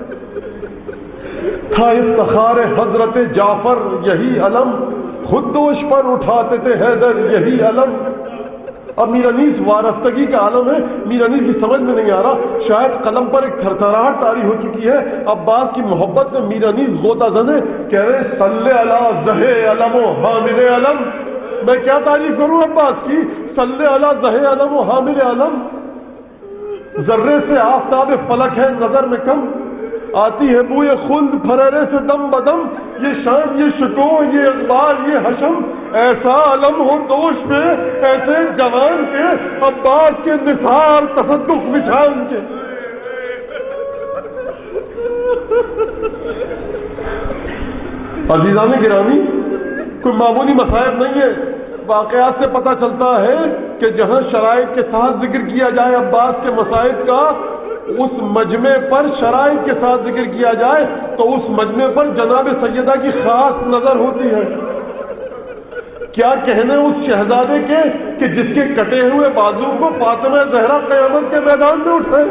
تھا افتخار حضرت جعفر یہی علم، خود دوش پر اٹھاتے تھے حیدر یہی علم. اب میر انیس وارفتگی کا عالم ہے. میر انیس کی سمجھ میں نہیں آ رہا، شاید قلم پر ایک تھرتھراہٹ طاری ہو چکی ہے. عباس کی محبت میں میر انیس غوطہ زن ہے، کہہ رہے صلی علی زہ علم و حامل علم. میں کیا تعریف کروں عباس کی، صلی علی زہ علم و حامل علم. ذرے سے آفتاب فلک ہے نظر میں کم، آتی ہے بوئے خلد پھریرے سے دم بدم. یہ شان، یہ شکوہ، یہ اقبال، یہ حشم، ایسا علم ہو دوش میں ایسے جوان کے، عباس کے نثار تصدق بچھان کے. عزیزان گرامی، کوئی معمولی مصائب نہیں ہے. واقعات سے پتہ چلتا ہے کہ جہاں شرائط کے ساتھ ذکر کیا جائے عباس کے مصائب کا، اس مجمع پر شرائط کے ساتھ ذکر کیا جائے تو اس مجمع پر جناب سیدہ کی خاص نظر ہوتی ہے. کیا کہنے اس شہزادے کے کہ جس کے کٹے ہوئے بازو کو فاطمہ زہرا قیامت کے میدان میں اٹھائے.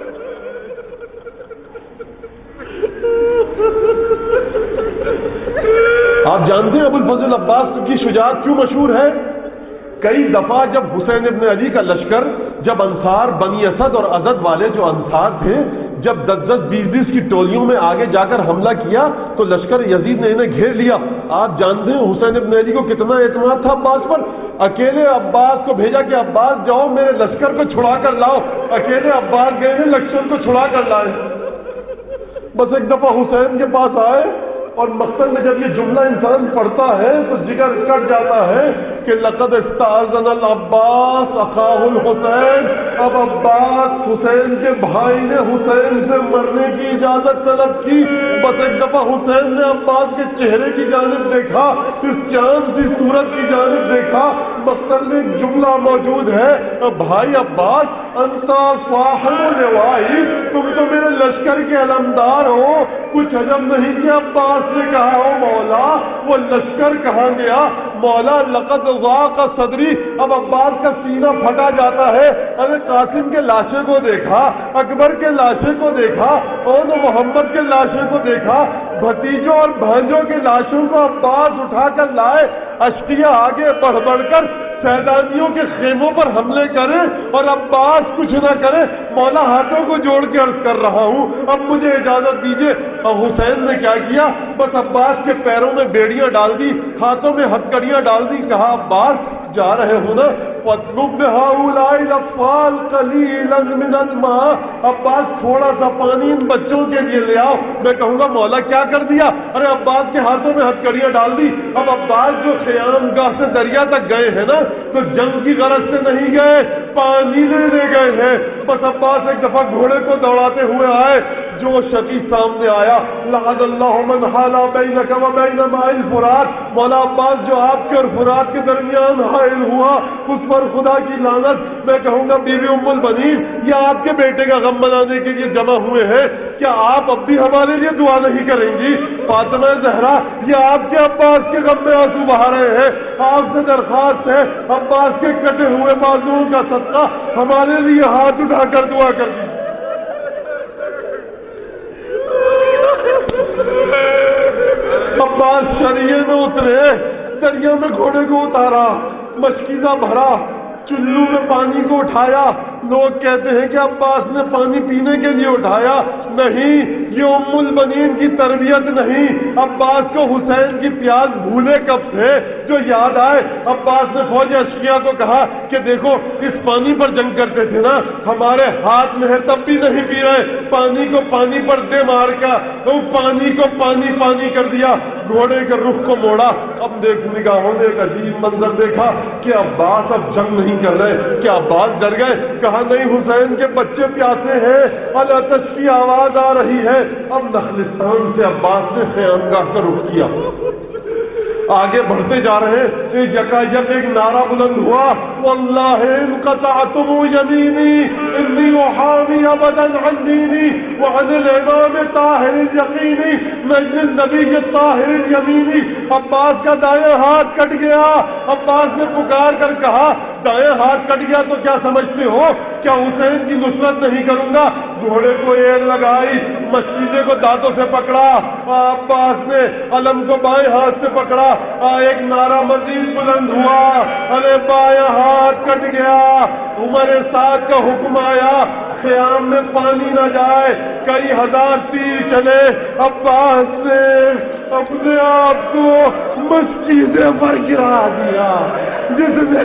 آپ جانتے ہیں ابو الفضل عباس کی شجاعت کیوں مشہور ہے؟ کئی دفعہ جب حسین ابن علی کا لشکر، جب انصار بنی اسد اور ازد والے جو انصار تھے، جب دس دس بیس بیس کی ٹولیوں میں آگے جا کر حملہ کیا تو لشکر یزید نے انہیں گھیر لیا. آپ جانتے ہیں حسین ابن علی کو کتنا اعتماد تھا عباس پر. اکیلے عباس کو بھیجا کہ عباس جاؤ میرے لشکر کو چھڑا کر لاؤ. اکیلے عباس گئے لشکر کو چھڑا کر لائے. بس ایک دفعہ حسین کے پاس آئے اور مقصد میں جب یہ جملہ انسان پڑھتا ہے تو جگر کٹ جاتا ہے کہ لقد استاذن العباس اخاہ الحسین. اب عباس حسین کے بھائی نے حسین سے مرنے کی اجازت طلب کی. بس ایک دفعہ حسین نے عباس کے چہرے کی جانب دیکھا، اس چاند کی صورت کی جانب دیکھا. مقصد میں ایک جملہ موجود ہے، بھائی عباس انت صاحب لوائی، تم تو میرے لشکر کے علمدار ہو. کچھ عجب نہیں کہ عباس نے کہا ہو مولا وہ لشکر کہاں گیا. مولا لقد ضاق صدری. اب عباس کا سینہ پھٹا جاتا ہے. ارے قاسم کے لاشے کو دیکھا، اکبر کے لاشے کو دیکھا، اور محمد کے لاشے کو دیکھا، بھتیجوں اور بھانجوں کے لاشوں کو عباس اٹھا کر لائے. اشتیا آگے بڑھ بڑھ کر سیدانیوں کے خیموں پر حملے کرے اور عباس کچھ نہ کرے. مولا ہاتھوں کو جوڑ کے عرض کر رہا ہوں اب مجھے اجازت دیجیے. اور حسین نے کیا کیا، بس عباس کے پیروں میں بیڑیاں ڈال دی، ہاتھوں میں ہتھکڑیاں ڈال دی. کہا عباس جا رہے ہو نا فَاطْلُبْ بِهَؤُلَاءِ الْأَطْفَالِ قَلِيلًا مِنَ الْمَاءِ، عباس تھوڑا سا پانی ان بچوں کے لیے لے آؤ۔ میں کہوں گا مولا کیا کر دیا؟ ارے عباس کے ہاتھوں میں ہتھکڑیاں ڈال دی۔ اب عباس جو خیام گاہ سے دریا تک گئے ہیں نا تو جنگ کی غرض سے نہیں گئے، پانی لینے گئے ہیں۔ بس عباس ایک دفعہ گھوڑے کو دوڑاتے ہوئے آئے، جو شکی سامنے آیا لعن اللہ من حال بینک و بین ماء الفرات، مولا عباس جو آپ کے اور فرات کے درمیان حائل ہوا اس پر خدا کی لعنت۔ میں کہوں گا بیوی ام البنین یہ آپ کے بیٹے کا غم منانے کے لیے جمع ہوئے ہیں، کیا آپ اب بھی ہمارے لیے دعا نہیں کریں گی؟ فاطمہ زہرا یہ آپ کے عباس کے غم میں آنسو بہا رہے ہیں، آپ سے درخواست ہے عباس کے کٹے ہوئے بازوؤں کا صدقہ ہمارے لیے ہاتھ اٹھا کر دعا کر دی۔ عباس شریعے میں اترے، دریا میں گھوڑے کو اتارا، مشکیزہ بھرا، چلو میں پانی کو اٹھایا۔ لوگ کہتے ہیں کہ عباس نے پانی پینے کے لیے اٹھایا، نہیں، یہ ام البنین کی تربیت نہیں۔ عباس کو حسین کی پیاس بھولے کب تھے جو یاد آئے۔ عباس نے فوج اشقیاء کو کہا کہ دیکھو اس پانی پر جنگ کرتے تھے نا، ہمارے ہاتھ میں ہے تب بھی نہیں پی رہے، پانی کو پانی پر دے مار کا، تو پانی کو پانی پانی کر دیا۔ گھوڑے کے رخ کو موڑا، اب دیکھ نگاہوں نے ایک عجیب منظر دیکھا کہ عباس اب جنگ نہیں کر رہے۔ کیا عباس ڈر گئے؟ کہا نہیں، حسین کے بچے پیاسے ہیں، العطش کی آواز آ رہی ہے۔ اب نخلستان سے عباس نے خیامگاہ کا رخ کیا، آگے بڑھتے جا رہے ہیں، یکا یک ایک نعرہ بلند ہوا، واللہ ان قطعتم یمینی انی احامی ابدا عن دینی وعن الامام طاہر الیقینی نجل النبی طاہر الیمینی۔ عباس کا دائیں ہاتھ کٹ گیا۔ عباس نے پکار کر کہا دائیں ہاتھ کٹ گیا تو کیا سمجھتے ہو کیا حسین کی نصرت نہیں کروں گا؟ گھوڑے کو ایڑ لگائی، مشکیزے کو دانتوں سے پکڑا، عباس نے علم کو بائیں ہاتھ سے پکڑا، ایک نعرہ مزید بلند ہوا، ارے بائیں ہاتھ کٹ گیا۔ عمر سعد کا حکم آیا خیام میں پانی نہ جائے، کئی ہزار تیر چلے، عباس نے اپنے آپ کو مشکیزے پر گرا دیا، جس نے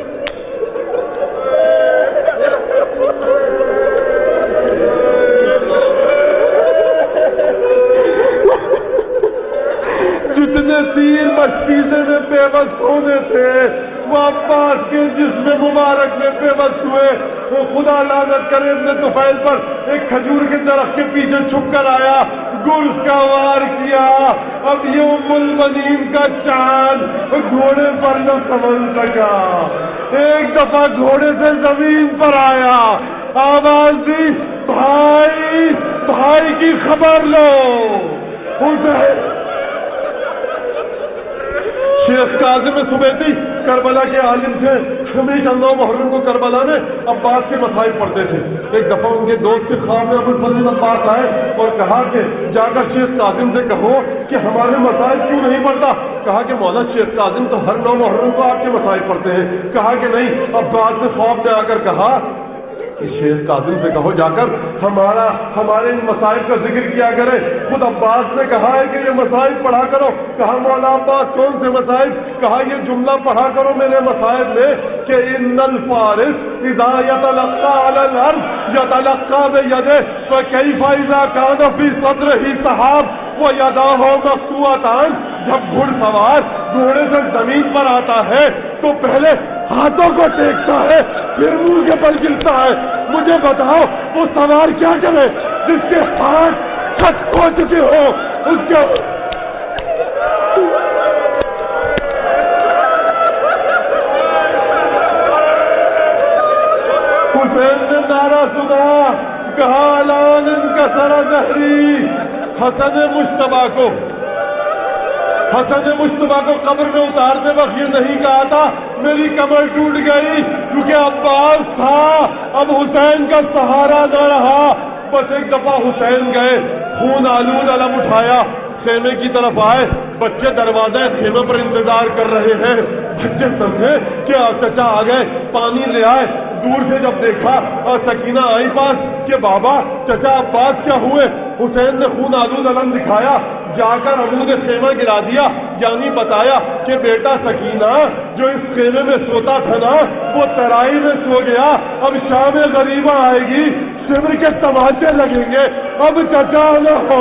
جتنے تیر مشکیزے میں بے بس ہونے تھے وہ عباس کے جسم مبارک میں بے بس ہوئے۔ وہ خدا لعنت کرے ابن طفیل پر ایک کھجور کے درخت کے پیچھے چھپ کر آیا، گرز کا وار کیا۔ اب یہ ام البنین کا چاند گھوڑے پر نہ سنبھل سکا، ایک دفعہ گھوڑے سے زمین پر آیا، آواز دی بھائی بھائی کی خبر لو۔ حسین شیخ کاظم سمیتی کربلا کے عالم تھے، ہمیشہ نو محرم کو کربلا میں عباس کے مصائب پڑھتے تھے۔ ایک دفعہ ان کے دوست کے خواب میں ابو الفضل عباس آئے اور کہا کہ جا کر شیخ کاظم سے کہو کہ ہمارے مصائب کیوں نہیں پڑھتا؟ کہا کہ مولا شیخ کاظم تو ہر نو محرم کو آپ کے مصائب پڑھتے ہیں۔ کہا کہ نہیں، عباس نے خواب میں آ کر کہا کہ شیخ کاظم سے کہو جا کر ہمارا ہمارے ان مسائل کا ذکر کیا کرے۔ خود عباس نے کہا ہے کہ یہ مسائل پڑھا کرو۔ کہا مولا عباس کون سے مسائل؟ کہا یہ جملہ پڑھا کرو میرے مسائل میں کہ ان الفارس اذا یتلقى علی الارض یتلقى بیدہ فکیف اذا کان فی صدرہ سحاب ویداہ مقطوعتان۔ جب گھڑ سوار گھوڑے سے زمین پر آتا ہے تو پہلے ہاتھوں کو ٹیکتا ہے پھر منہ کے بل گرتا ہے۔ مجھے بتاؤ وہ سوار کیا کرے جس کے ہاتھ چھت ہو چکے ہو؟ اس کے حسین نے نعرہ سنا، کہا لان انکسر ظہری۔ حسن مجتبیٰ کو حسن مجتبیٰ کو قبر میں اتارتے وقت یہ نہیں کہا تھا میری کمر ٹوٹ گئی، کیونکہ عباس تھا، اب حسین کا سہارا نہ رہا۔ بس ایک دفعہ حسین گئے، خون آلود علم اٹھایا، خیمے کی طرف آئے، بچے دروازے خیمے پر انتظار کر رہے ہیں۔ بچے سمجھے کہ چچا آ گئے، پانی لے آئے۔ دور سے جب دیکھا اور سکینہ آئی پاس کہ بابا چچا عباس کیا ہوئے؟ حسین نے خون آلود علم دکھایا، جا کر عمود خیمہ گرا دیا، یعنی بتایا کہ بیٹا سکینہ جو اس خیمے میں سوتا تھا نا وہ ترائی میں سو گیا، اب شام غریبہ آئے گی، سمر کے تماچے لگیں گے، اب چچا نہ ہو۔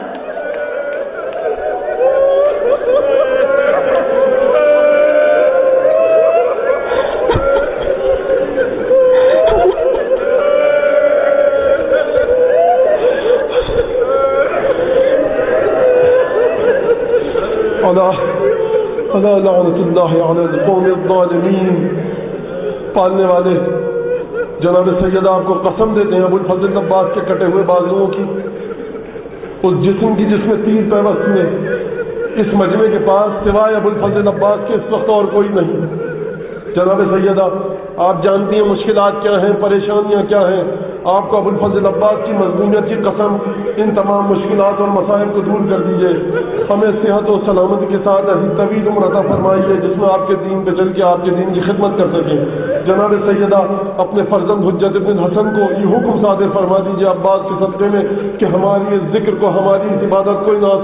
اللہ لعنت اللہ علی القوم الظالمین۔ پالنے والے جناب سیدہ آپ کو قسم دیتے ہیں ابو الفضل عباس کے کٹے ہوئے بازوؤں کی، اس جسم کی جس میں تیر پیوست میں اس مجمع کے پاس سوائے ابو الفضل عباس کے اس وقت اور کوئی نہیں۔ جناب سیدہ آپ جانتی ہیں مشکلات کیا ہیں، پریشانیاں کیا ہیں، آپ کو ابو الفضل عباس کی مظلومیت کی قسم ان تمام مشکلات اور مسائل کو دور کر دیجیے، ہمیں صحت و سلامتی کے ساتھ ایسی طویل عمر عطا فرمائیے جس میں آپ کے دین پہ چل کے آپ کے دین کی خدمت کر سکیں۔ جناب سیدہ اپنے فرزند حجت ابن حسن کو یہ حکم صادر فرما دیجیے عباس کے صدقے میں کہ ہماری اس ذکر کو، ہماری اس عبادت کو